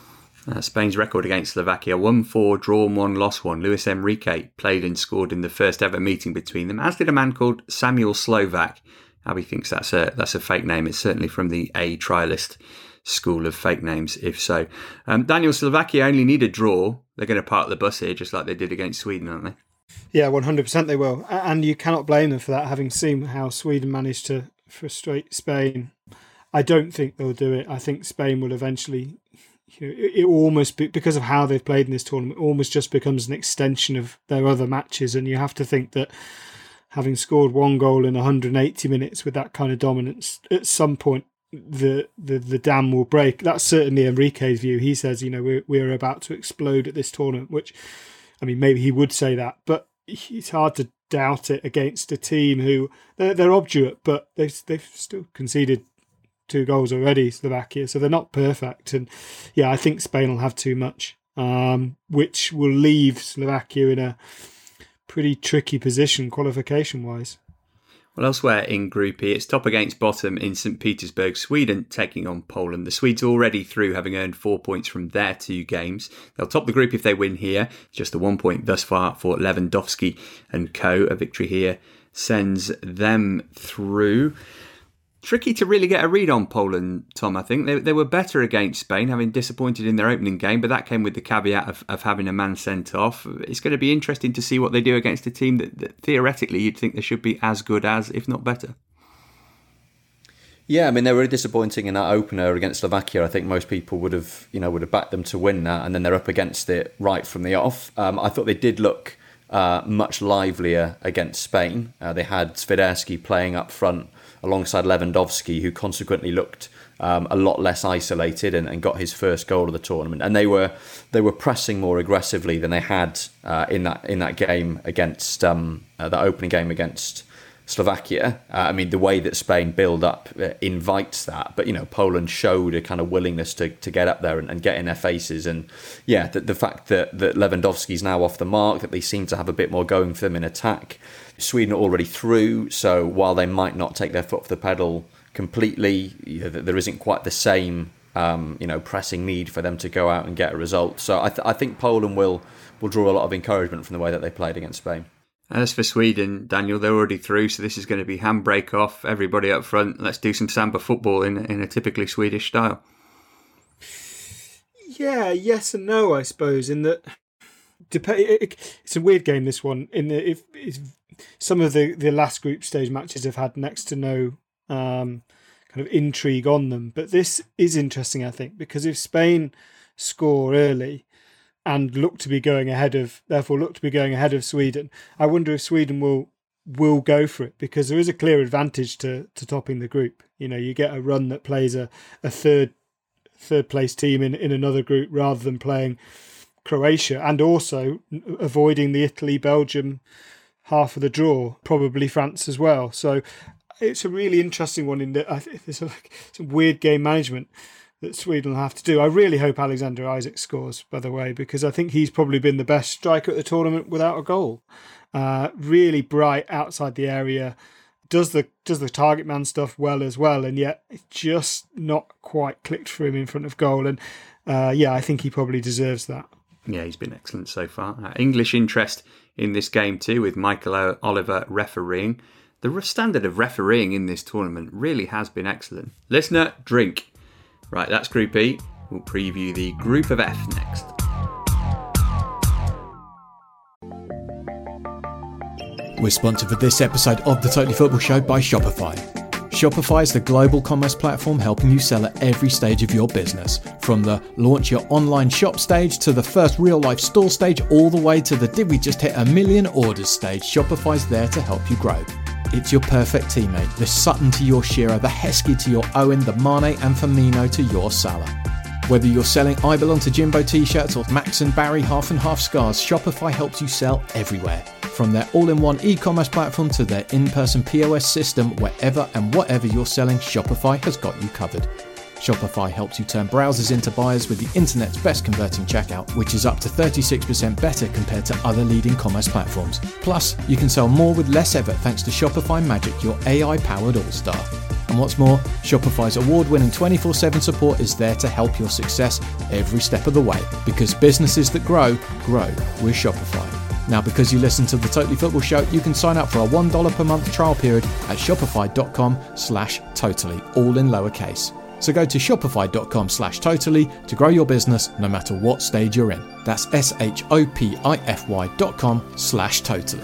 Spain's record against Slovakia: 1-4, drawn 1, lost 1. Luis Enrique played and scored in the first ever meeting between them, as did a man called Samuel Slovak. Abby thinks that's a fake name. It's certainly from the A trialist school of fake names, if so. Daniel, Slovakia only need a draw. They're going to park the bus here, just like they did against Sweden, aren't they? Yeah, 100% they will. And you cannot blame them for that, having seen how Sweden managed to frustrate Spain. I don't think they'll do it. I think Spain will eventually, it almost, because of how they've played in this tournament, almost just becomes an extension of their other matches. And you have to think that having scored one goal in 180 minutes with that kind of dominance, at some point, the dam will break. That's certainly Enrique's view. He says, we're about to explode at this tournament, which, I mean, maybe he would say that, but it's hard to doubt it against a team who they're obdurate, but they've still conceded 2 goals already, Slovakia, so they're not perfect. And yeah, I think Spain will have too much, which will leave Slovakia in a pretty tricky position qualification wise. Well, elsewhere in Group E, it's top against bottom in St. Petersburg. Sweden taking on Poland. The Swedes already through, having earned 4 points from their 2 games. They'll top the group if they win here. Just the 1 point thus far for Lewandowski and co. A victory here sends them through. Tricky to really get a read on Poland, Tom, I think. They were better against Spain, having disappointed in their opening game, but that came with the caveat of having a man sent off. It's going to be interesting to see what they do against a team that theoretically you'd think they should be as good as, if not better. Yeah, I mean, they were disappointing in that opener against Slovakia. I think most people would have backed them to win that, and then they're up against it right from the off. I thought they did look much livelier against Spain. They had Swiderski playing up front alongside Lewandowski, who consequently looked a lot less isolated and got his first goal of the tournament. And they were pressing more aggressively than they had in that game against that opening game against Slovakia. I mean, the way that Spain build up invites that, but Poland showed a kind of willingness to get up there and get in their faces. And yeah, the fact that Lewandowski's now off the mark, that they seem to have a bit more going for them in attack. Sweden are already through, so while they might not take their foot off the pedal completely, there isn't quite the same pressing need for them to go out and get a result. So I think Poland will draw a lot of encouragement from the way that they played against Spain. As for Sweden, Daniel, they're already through, so this is going to be handbrake off, everybody up front. Let's do some samba football in a typically Swedish style. Yeah, yes and no, I suppose. In that, it's a weird game, this one. In that, if some of the last group stage matches have had next to no kind of intrigue on them, but this is interesting, I think, because if Spain score early and look to be going ahead of Sweden, I wonder if Sweden will go for it, because there is a clear advantage to topping the group. You get a run that plays a third place team in another group rather than playing Croatia, and also avoiding the Italy-Belgium half of the draw, probably France as well. So it's a really interesting one in that it's some weird game management. that Sweden will have to do. I really hope Alexander Isak scores, by the way, because I think he's probably been the best striker at the tournament without a goal. Really bright outside the area, does the target man stuff well as well, and yet it's just not quite clicked for him in front of goal. And I think he probably deserves that. Yeah, he's been excellent so far. English interest in this game too, with Michael Oliver refereeing. The standard of refereeing in this tournament really has been excellent. Listener, drink. Right, that's Group E. We'll preview the Group of F next. We're sponsored for this episode of the Totally Football Show by Shopify. Shopify is the global commerce platform helping you sell at every stage of your business. From the launch your online shop stage to the first real life store stage, all the way to the did we just hit 1 million orders stage, Shopify's there to help you grow. It's your perfect teammate, the Sutton to your Shearer, the Heskey to your Owen, the Mane and Firmino to your Salah. Whether you're selling I Belong to Jimbo t-shirts or Max and Barry half and half scarves, Shopify helps you sell everywhere. From their all-in-one e-commerce platform to their in-person POS system, wherever and whatever you're selling, Shopify has got you covered. Shopify helps you turn browsers into buyers with the internet's best converting checkout, which is up to 36% better compared to other leading commerce platforms. Plus, you can sell more with less effort thanks to Shopify Magic, your AI-powered all-star. And what's more, Shopify's award-winning 24/7 support is there to help your success every step of the way, because businesses that grow with Shopify. Now, because you listen to the Totally Football Show, you can sign up for a $1 per month trial period at shopify.com/totally, all in lowercase. So go to shopify.com/totally to grow your business no matter what stage you're in. That's shopify.com/totally.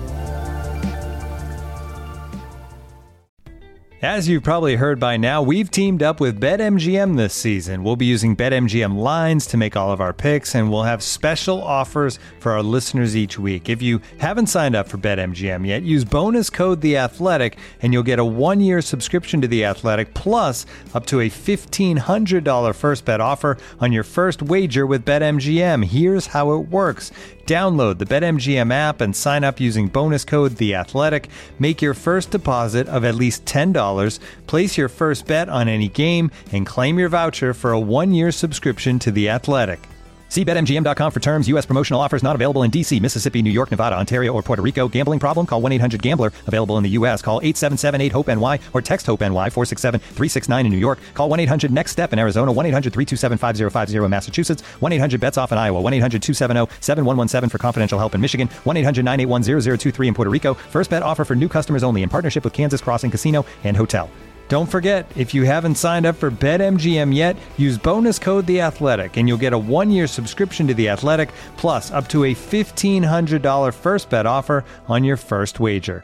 As you've probably heard by now, we've teamed up with BetMGM this season. We'll be using BetMGM lines to make all of our picks, and we'll have special offers for our listeners each week. If you haven't signed up for BetMGM yet, use bonus code The Athletic, and you'll get a 1-year subscription to The Athletic, plus up to a $1,500 first bet offer on your first wager with BetMGM. Here's how it works. Download the BetMGM app and sign up using bonus code The Athletic. Make your first deposit of at least $10. Place your first bet on any game and claim your voucher for a 1-year subscription to The Athletic. See BetMGM.com for terms. U.S. promotional offers not available in D.C., Mississippi, New York, Nevada, Ontario, or Puerto Rico. Gambling problem? Call 1-800-GAMBLER. Available in the U.S. Call 877-8-HOPE-NY or text HOPE-NY 467-369 in New York. Call 1-800-NEXT-STEP in Arizona. 1-800-327-5050 in Massachusetts. 1-800-BETS-OFF in Iowa. 1-800-270-7117 for confidential help in Michigan. 1-800-981-0023 in Puerto Rico. First bet offer for new customers only in partnership with Kansas Crossing Casino and Hotel. Don't forget, if you haven't signed up for BetMGM yet, use bonus code The Athletic, and you'll get a 1-year subscription to The Athletic, plus up to a $1,500 first bet offer on your first wager.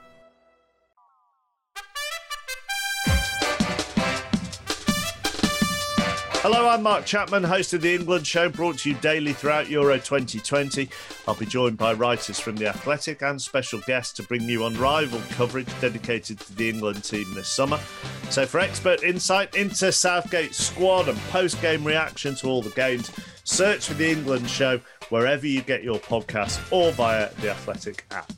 Hello, I'm Mark Chapman, host of The England Show, brought to you daily throughout Euro 2020. I'll be joined by writers from The Athletic and special guests to bring you unrivaled coverage dedicated to the England team this summer. So for expert insight into Southgate's squad and post-game reaction to all the games, search for The England Show wherever you get your podcasts or via The Athletic app.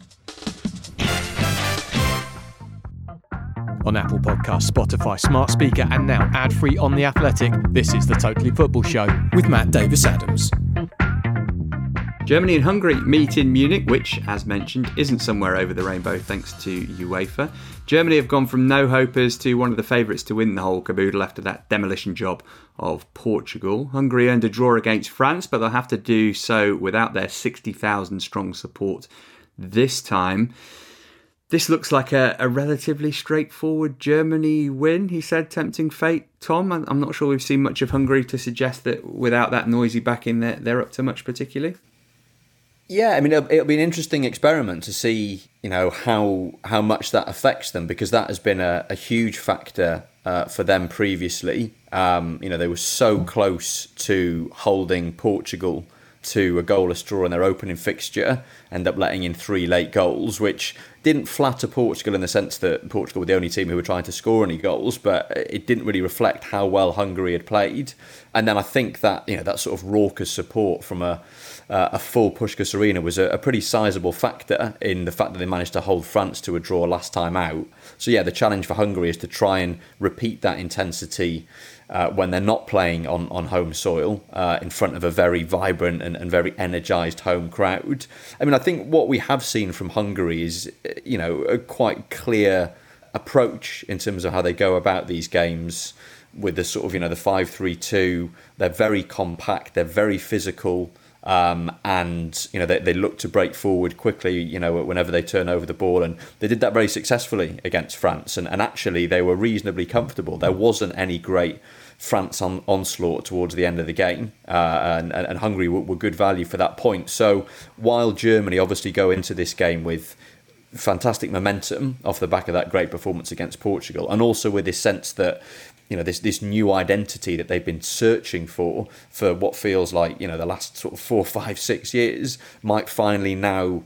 On Apple Podcasts, Spotify, Smart Speaker, and now ad-free on The Athletic, this is the Totally Football Show with Matt Davis-Adams. Germany and Hungary meet in Munich, which, as mentioned, isn't somewhere over the rainbow thanks to UEFA. Germany have gone from no-hopers to one of the favourites to win the whole caboodle after that demolition job of Portugal. Hungary earned a draw against France, but they'll have to do so without their 60,000 strong support this time. This looks like a relatively straightforward Germany win, he said, tempting fate. Tom, I'm not sure we've seen much of Hungary to suggest that without that noisy back in there, they're up to much particularly. Yeah, I mean, it'll be an interesting experiment to see, how much that affects them, because that has been a huge factor for them previously. They were so close to holding Portugal to a goalless draw in their opening fixture, end up letting in 3 late goals, which didn't flatter Portugal in the sense that Portugal were the only team who were trying to score any goals, but it didn't really reflect how well Hungary had played. And then I think that that sort of raucous support from a full Puskás Arena was a pretty sizable factor in the fact that they managed to hold France to a draw last time out. So yeah, the challenge for Hungary is to try and repeat that intensity when they're not playing on home soil in front of a very vibrant and very energised home crowd. I mean, I think what we have seen from Hungary is, a quite clear approach in terms of how they go about these games with the sort of, the 5-3-2. They're very compact, they're very physical. And they look to break forward quickly, whenever they turn over the ball, and they did that very successfully against France. And actually, they were reasonably comfortable. There wasn't any great France onslaught towards the end of the game, and Hungary were good value for that point. So while Germany obviously go into this game with fantastic momentum off the back of that great performance against Portugal, and also with this sense that this new identity that they've been searching for what feels like, the last sort of 4, 5, 6 years might finally now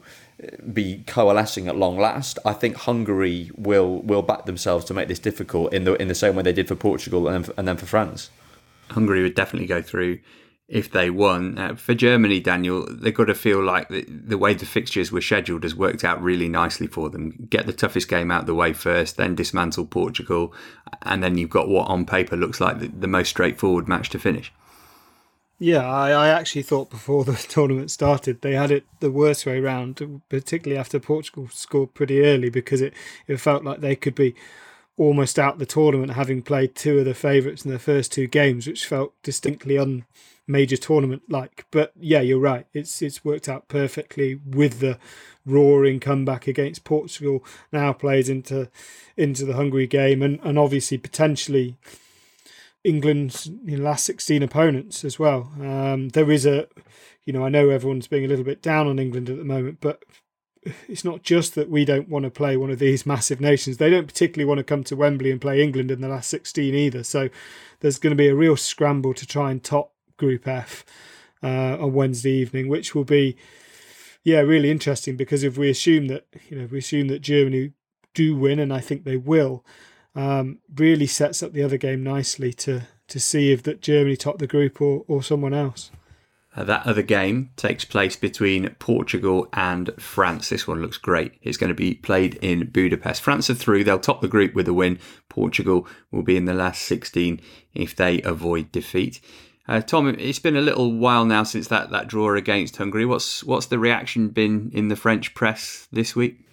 be coalescing at long last. I think Hungary will back themselves to make this difficult in the same way they did for Portugal and then for France. Hungary would definitely go through if they won. For Germany, Daniel, they've got to feel like the way the fixtures were scheduled has worked out really nicely for them. Get the toughest game out of the way first, then dismantle Portugal, and then you've got what on paper looks like the most straightforward match to finish. Yeah, I actually thought before the tournament started they had it the worst way round, particularly after Portugal scored pretty early, because it felt like they could be almost out the tournament having played two of the favourites in their first two games, which felt distinctly major tournament like. But yeah, you're right, it's worked out perfectly with the roaring comeback against Portugal. Now plays into the Hungary game, and obviously potentially England's last 16 opponents as well. There is I know everyone's being a little bit down on England at the moment, but it's not just that we don't want to play one of these massive nations. They don't particularly want to come to Wembley and play England in the last 16 either. So there's going to be a real scramble to try and top Group F on Wednesday evening, which will be really interesting, because if we assume that Germany do win, and I think they will, really sets up the other game nicely to see if that Germany top the group or someone else. That other game takes place between Portugal and France. This one looks great. It's going to be played in Budapest. France are through. They'll top the group with a win. Portugal will be in the last 16 if they avoid defeat. Tom, it's been a little while now since that draw against Hungary. What's the reaction been in the French press this week?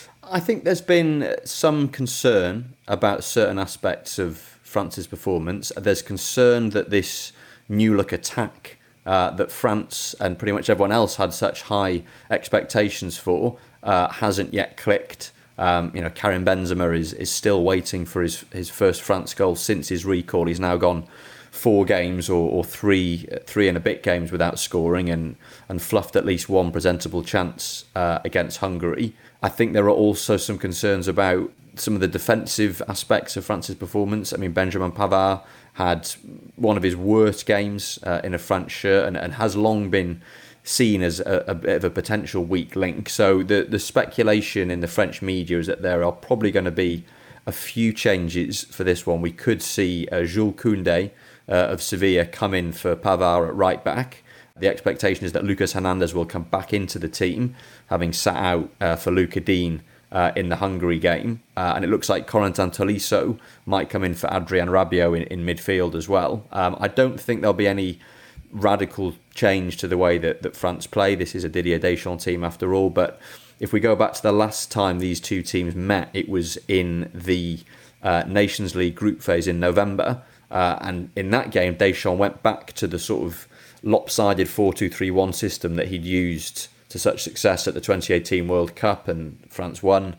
I think there's been some concern about certain aspects of France's performance. There's concern that this new look attack that France and pretty much everyone else had such high expectations for hasn't yet clicked. Karim Benzema is still waiting for his first France goal since his recall. He's now gone 4 games or three and a bit games without scoring, and fluffed at least one presentable chance against Hungary. I think there are also some concerns about some of the defensive aspects of France's performance. I mean, Benjamin Pavard had one of his worst games in a France shirt, and has long been seen as a bit of a potential weak link. So the speculation in the French media is that there are probably going to be a few changes for this one. We could see Jules Koundé of Sevilla come in for Pavard at right back. The expectation is that Lucas Hernandez will come back into the team, having sat out for Luca Dean in the Hungary game. And it looks like Corentin Tolisso might come in for Adrien Rabiot in midfield as well. I don't think there'll be any radical change to the way that France play. This is a Didier Deschamps team after all. But if we go back to the last time these two teams met, it was in the Nations League group phase in November. And in that game, Deschamps went back to the sort of lopsided 4-2-3-1 system that he'd used to such success at the 2018 World Cup, and France won.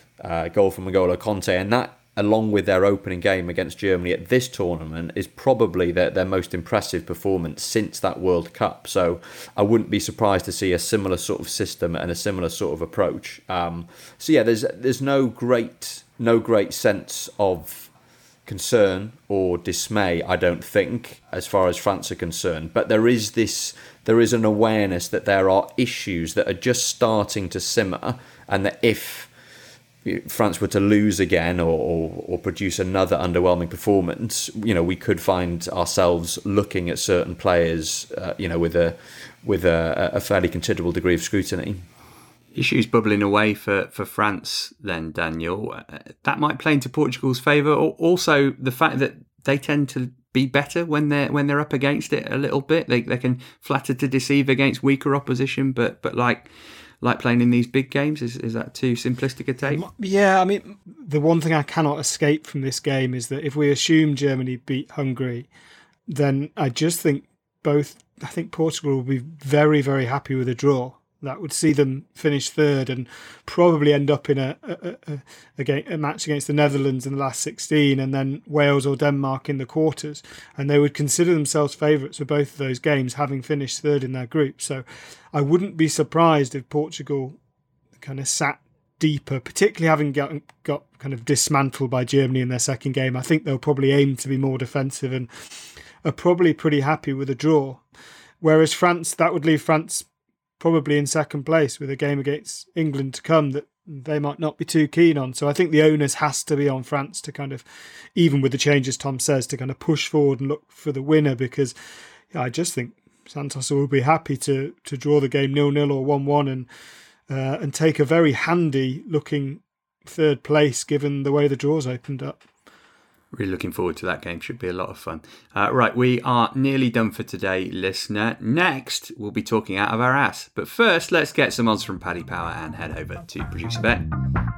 Goal from N'Golo Kanté, and that, along with their opening game against Germany at this tournament, is probably their most impressive performance since that World Cup. So I wouldn't be surprised to see a similar sort of system and a similar sort of approach. There's no great sense of concern or dismay, I don't think, as far as France are concerned. But there is an awareness that there are issues that are just starting to simmer, and that if France were to lose again or produce another underwhelming performance, we could find ourselves looking at certain players, with a fairly considerable degree of scrutiny. Issues bubbling away for France then, Daniel. That might play into Portugal's favour. Also, the fact that they tend to be better when they're up against it a little bit. They can flatter to deceive against weaker opposition, but like playing in these big games, is that too simplistic a take? Yeah, I mean, the one thing I cannot escape from this game is that if we assume Germany beat Hungary, then I just think Portugal will be very, very happy with a draw. That would see them finish third and probably end up in a match against the Netherlands in the last 16 and then Wales or Denmark in the quarters. And they would consider themselves favourites for both of those games, having finished third in their group. So I wouldn't be surprised if Portugal kind of sat deeper, particularly having got kind of dismantled by Germany in their second game. I think they'll probably aim to be more defensive and are probably pretty happy with a draw. Whereas France, that would leave France probably in second place with a game against England to come that they might not be too keen on. So I think the onus has to be on France to kind of, even with the changes Tom says, to kind of push forward and look for the winner, because I just think Santos will be happy to draw the game 0-0 or 1-1 and take a very handy looking third place given the way the draws opened up. Really looking forward to that game. Should be a lot of fun. Right, we are nearly done for today, listener. Next, we'll be talking out of our ass. But first, let's get some odds from Paddy Power and head over to Producer Ben.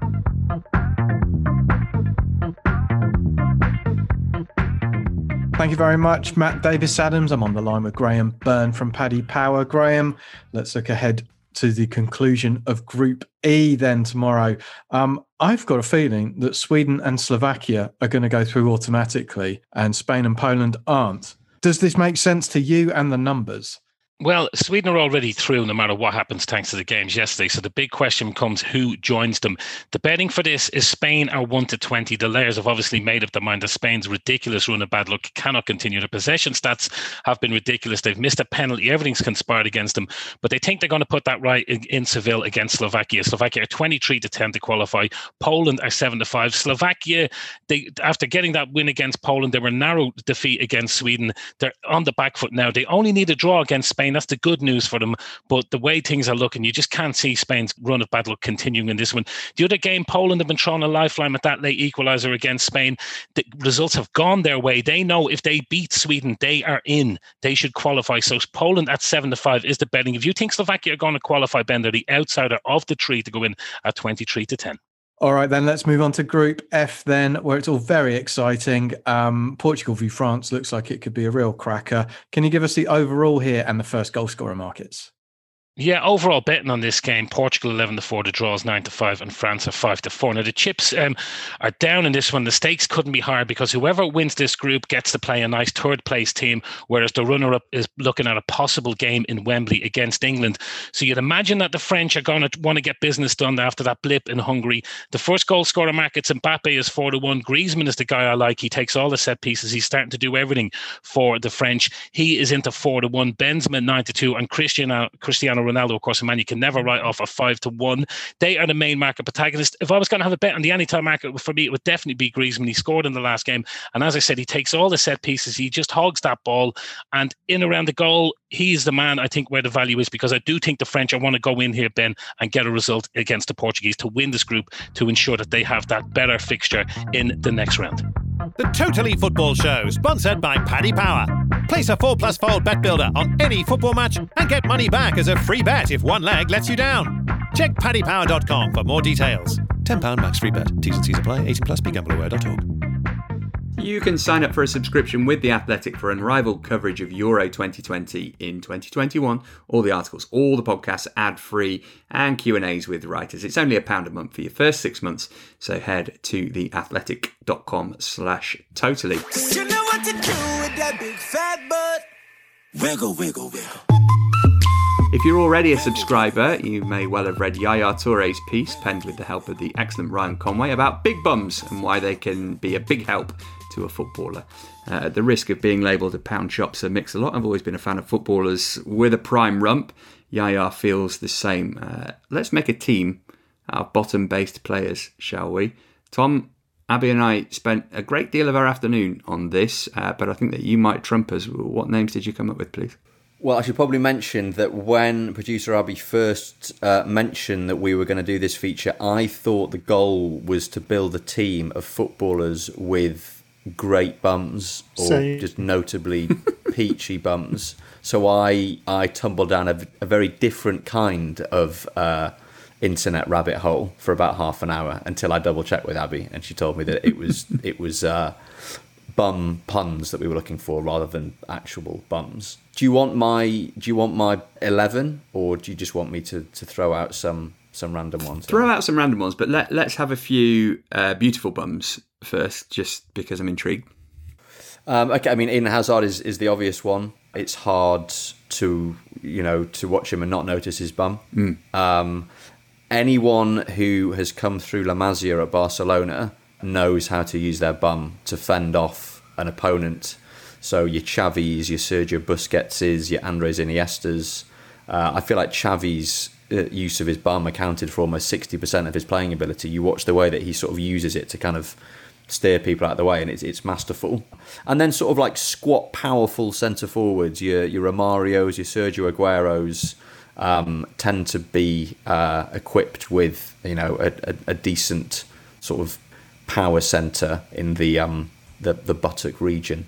Thank you very much, Matt Davis-Adams. I'm on the line with Graham Byrne from Paddy Power. Graham, let's look ahead to the conclusion of Group E then tomorrow. I've got a feeling that Sweden and Slovakia are going to go through automatically and Spain and Poland aren't. Does this make sense to you and the numbers? Well, Sweden are already through no matter what happens thanks to the games yesterday. So the big question becomes who joins them. The betting for this is Spain are 1-20. The layers have obviously made up their mind that Spain's ridiculous run of bad luck cannot continue. The possession stats have been ridiculous. They've missed a penalty. Everything's conspired against them. But they think they're going to put that right in Seville against Slovakia. Slovakia are 23-10 to qualify. Poland are 7-5. Slovakia, after getting that win against Poland, they were a narrow defeat against Sweden. They're on the back foot now. They only need a draw against Spain. That's the good news for them. But the way things are looking, you just can't see Spain's run of bad luck continuing in this one. The other game, Poland have been thrown a lifeline with that late equaliser against Spain. The results have gone their way. They know if they beat Sweden, they are in. They should qualify. So Poland at 7-5 is the betting. If you think Slovakia are going to qualify, Ben, they're the outsider of the three to go in at 23-10. All right, then let's move on to Group F then, where it's all very exciting. Portugal v France looks like it could be a real cracker. Can you give us the overall here and the first goal scorer markets? Yeah, overall betting on this game, Portugal 11-4, the draws 9-5, and France are 5-4. Now the chips are down in this one. The stakes couldn't be higher because whoever wins this group gets to play a nice third place team, whereas the runner-up is looking at a possible game in Wembley against England. So you'd imagine that the French are going to want to get business done after that blip in Hungary. The first goal scorer markets, Mbappe is 4-1. Griezmann is the guy I like. He takes all the set pieces. He's starting to do everything for the French. He is into 4-1. Benzema 9-2, and Cristiano Ronaldo, of course, a man you can never write off, a 5-1. They are the main market protagonists. If I was going to have a bet on the anytime market, for me, it would definitely be Griezmann. He scored in the last game. And as I said, he takes all the set pieces. He just hogs that ball. And in around the goal, he's the man, I think, where the value is, because I do think the French want to go in here, Ben, and get a result against the Portuguese to win this group to ensure that they have that better fixture in the next round. The Totally Football Show, sponsored by Paddy Power. Place a 4+4 bet builder on any football match and get money back as a free bet if one leg lets you down. Check paddypower.com for more details. £10 max free bet. T's and C's apply. 18+. BeGambleAware.org. You can sign up for a subscription with The Athletic for unrivaled coverage of Euro 2020 in 2021. All the articles, all the podcasts, ad-free, and Q&As with writers. It's only £1 a month for your first 6 months, so head to theathletic.com/totally. You know what to do with that big fat butt. Wiggle, wiggle, wiggle. If you're already a subscriber, you may well have read Yaya Touré's piece, penned with the help of the excellent Ryan Conway, about big bums and why they can be a big help to a footballer. At the risk of being labelled a pound shops and mix a lot, I've always been a fan of footballers with a prime rump. Yaya feels the same. Let's make a team out of bottom-based players, shall we? Tom, Abby and I spent a great deal of our afternoon on this, but I think that you might trump us. What names did you come up with, please? Well, I should probably mention that when producer Abby first mentioned that we were going to do this feature, I thought the goal was to build a team of footballers with great bums or Same. just notably peachy bums. So I tumbled down a very different kind of internet rabbit hole for about half an hour until I double checked with Abby, and she told me that it was bum puns that we were looking for rather than actual bums. Do you want my 11, or do you just want me to throw out some random ones? Throw out some random ones, but let's have a few beautiful bums first, just because I'm intrigued. Okay, I mean, Eden Hazard is the obvious one. It's hard to watch him and not notice his bum. Anyone who has come through La Masia at Barcelona knows how to use their bum to fend off an opponent. So your Xavis, your Sergio Busquetses, your Andres Iniestas. I feel like Xavi's use of his bum accounted for almost 60% of his playing ability. You watch the way that he sort of uses it to kind of steer people out of the way, and it's masterful. And then sort of like squat, powerful centre forwards, your Romarios, your Sergio Agueros, tend to be equipped with a decent sort of power centre in the buttock region.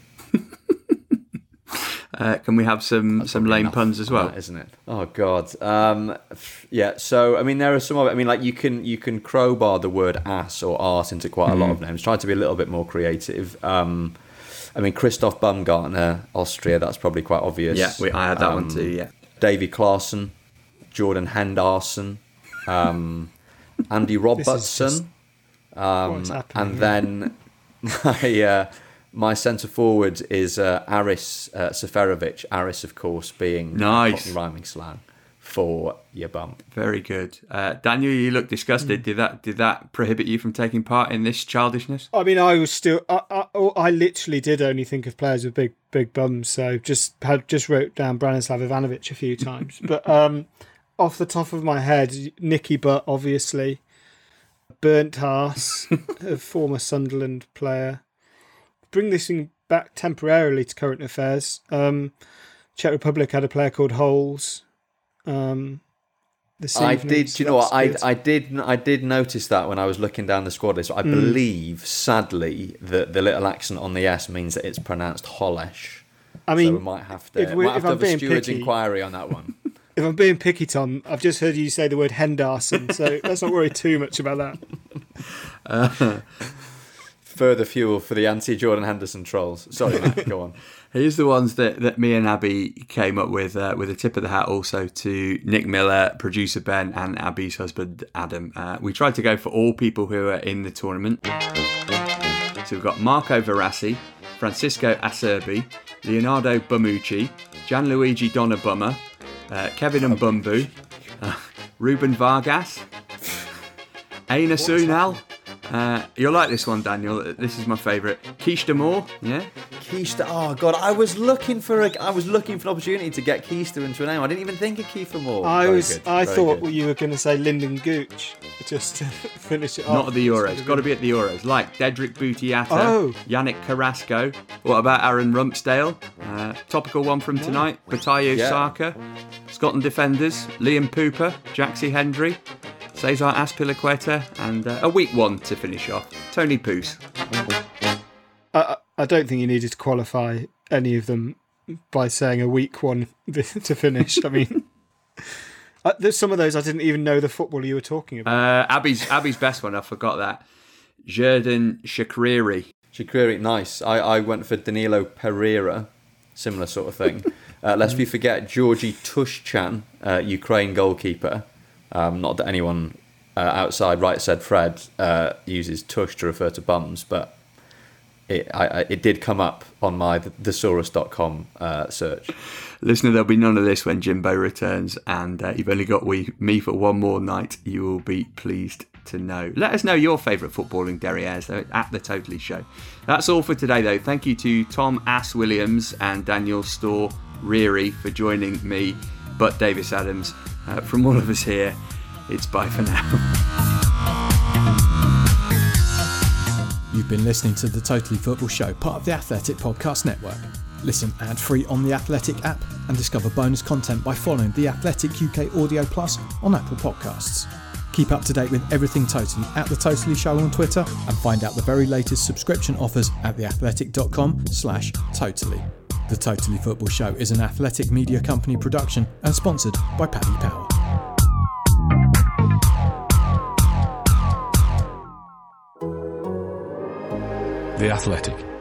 Can we have some lame puns as well? Isn't it? Oh God. Yeah. So I mean, there are some of it. I mean, like you can crowbar the word ass or arse into quite a lot of names. Try to be a little bit more creative. I mean, Christoph Baumgartner, Austria. That's probably quite obvious. Yeah, I had that one too. Yeah. Davy Klaassen, Jordan Henderson, Andy Robertson, and then my centre forward is Aris Seferovic. Aris, of course, being nice rhyming slang for your bum. Very good. Daniel, you look disgusted. Did that prohibit you from taking part in this childishness? I mean, I was still. I literally did only think of players with big bums. So just wrote down Branislav Ivanovic a few times. But off the top of my head, Nicky Butt, obviously, Bernd Haas, a former Sunderland player. Bring this thing back temporarily to current affairs. Czech Republic had a player called Holes. I did. You know what? I did notice that when I was looking down the squad list. I believe, sadly, that the little accent on the S means that it's pronounced Holesh. I mean, so we might have to have a steward's inquiry on that one. If I'm being picky, Tom, I've just heard you say the word Henderson, so let's not worry too much about that. Further fuel for the anti-Jordan Henderson trolls. Sorry, Matt, go on. Here's the ones that me and Abby came up with a tip of the hat also to Nick Miller, producer Ben, and Abby's husband Adam. We tried to go for all people who are in the tournament. So we've got Marco Verassi, Francisco Acerbi, Leonardo Bonucci, Gianluigi Donnarumma, Kevin Mbumbu, Ruben Vargas, Aina Sunal. You'll like this one, Daniel. This is my favourite. Quiche d'Amour, yeah. Quiche oh God, I was looking for an opportunity to get Quiche into a name. I didn't even think of Quiche d'Amour. I thought you were going to say Lyndon Gooch just to finish it off. Not at the Euros. Got to be at the Euros. Like Dedrick Boutiata, Yannick Carrasco. What about Aaron Rumpsdale? Topical one from tonight. Batayo Saka. Scotland defenders. Liam Pooper, Jaxie Hendry, Cesar Azpilicueta, and a weak one to finish off. Tony Poos. I don't think you needed to qualify any of them by saying a weak one to finish. I mean, there's some of those I didn't even know the football you were talking about. Abby's best one, I forgot that. Xherdan Shaqiri. Shaqiri, nice. I went for Danilo Pereira, similar sort of thing. Lest we forget Georgi Tushchan, Ukraine goalkeeper. Not that anyone outside Right Said Fred uses tush to refer to bums, but it did come up on my thesaurus.com search. Listener, there'll be none of this when Jimbo returns, and you've only got me for one more night. You will be pleased to know. Let us know your favourite footballing derrieres at The Totally Show. That's all for today, though. Thank you to Tom Ass Williams and Daniel Storr Reary for joining me, but Davis Adams. From all of us here, it's bye for now. You've been listening to The Totally Football Show, part of the Athletic Podcast Network. Listen ad-free on the Athletic app and discover bonus content by following the Athletic UK Audio Plus on Apple Podcasts. Keep up to date with everything Totally at The Totally Show on Twitter and find out the very latest subscription offers at theathletic.com/totally. The Totally Football Show is an Athletic Media Company production and sponsored by Paddy Power. The Athletic.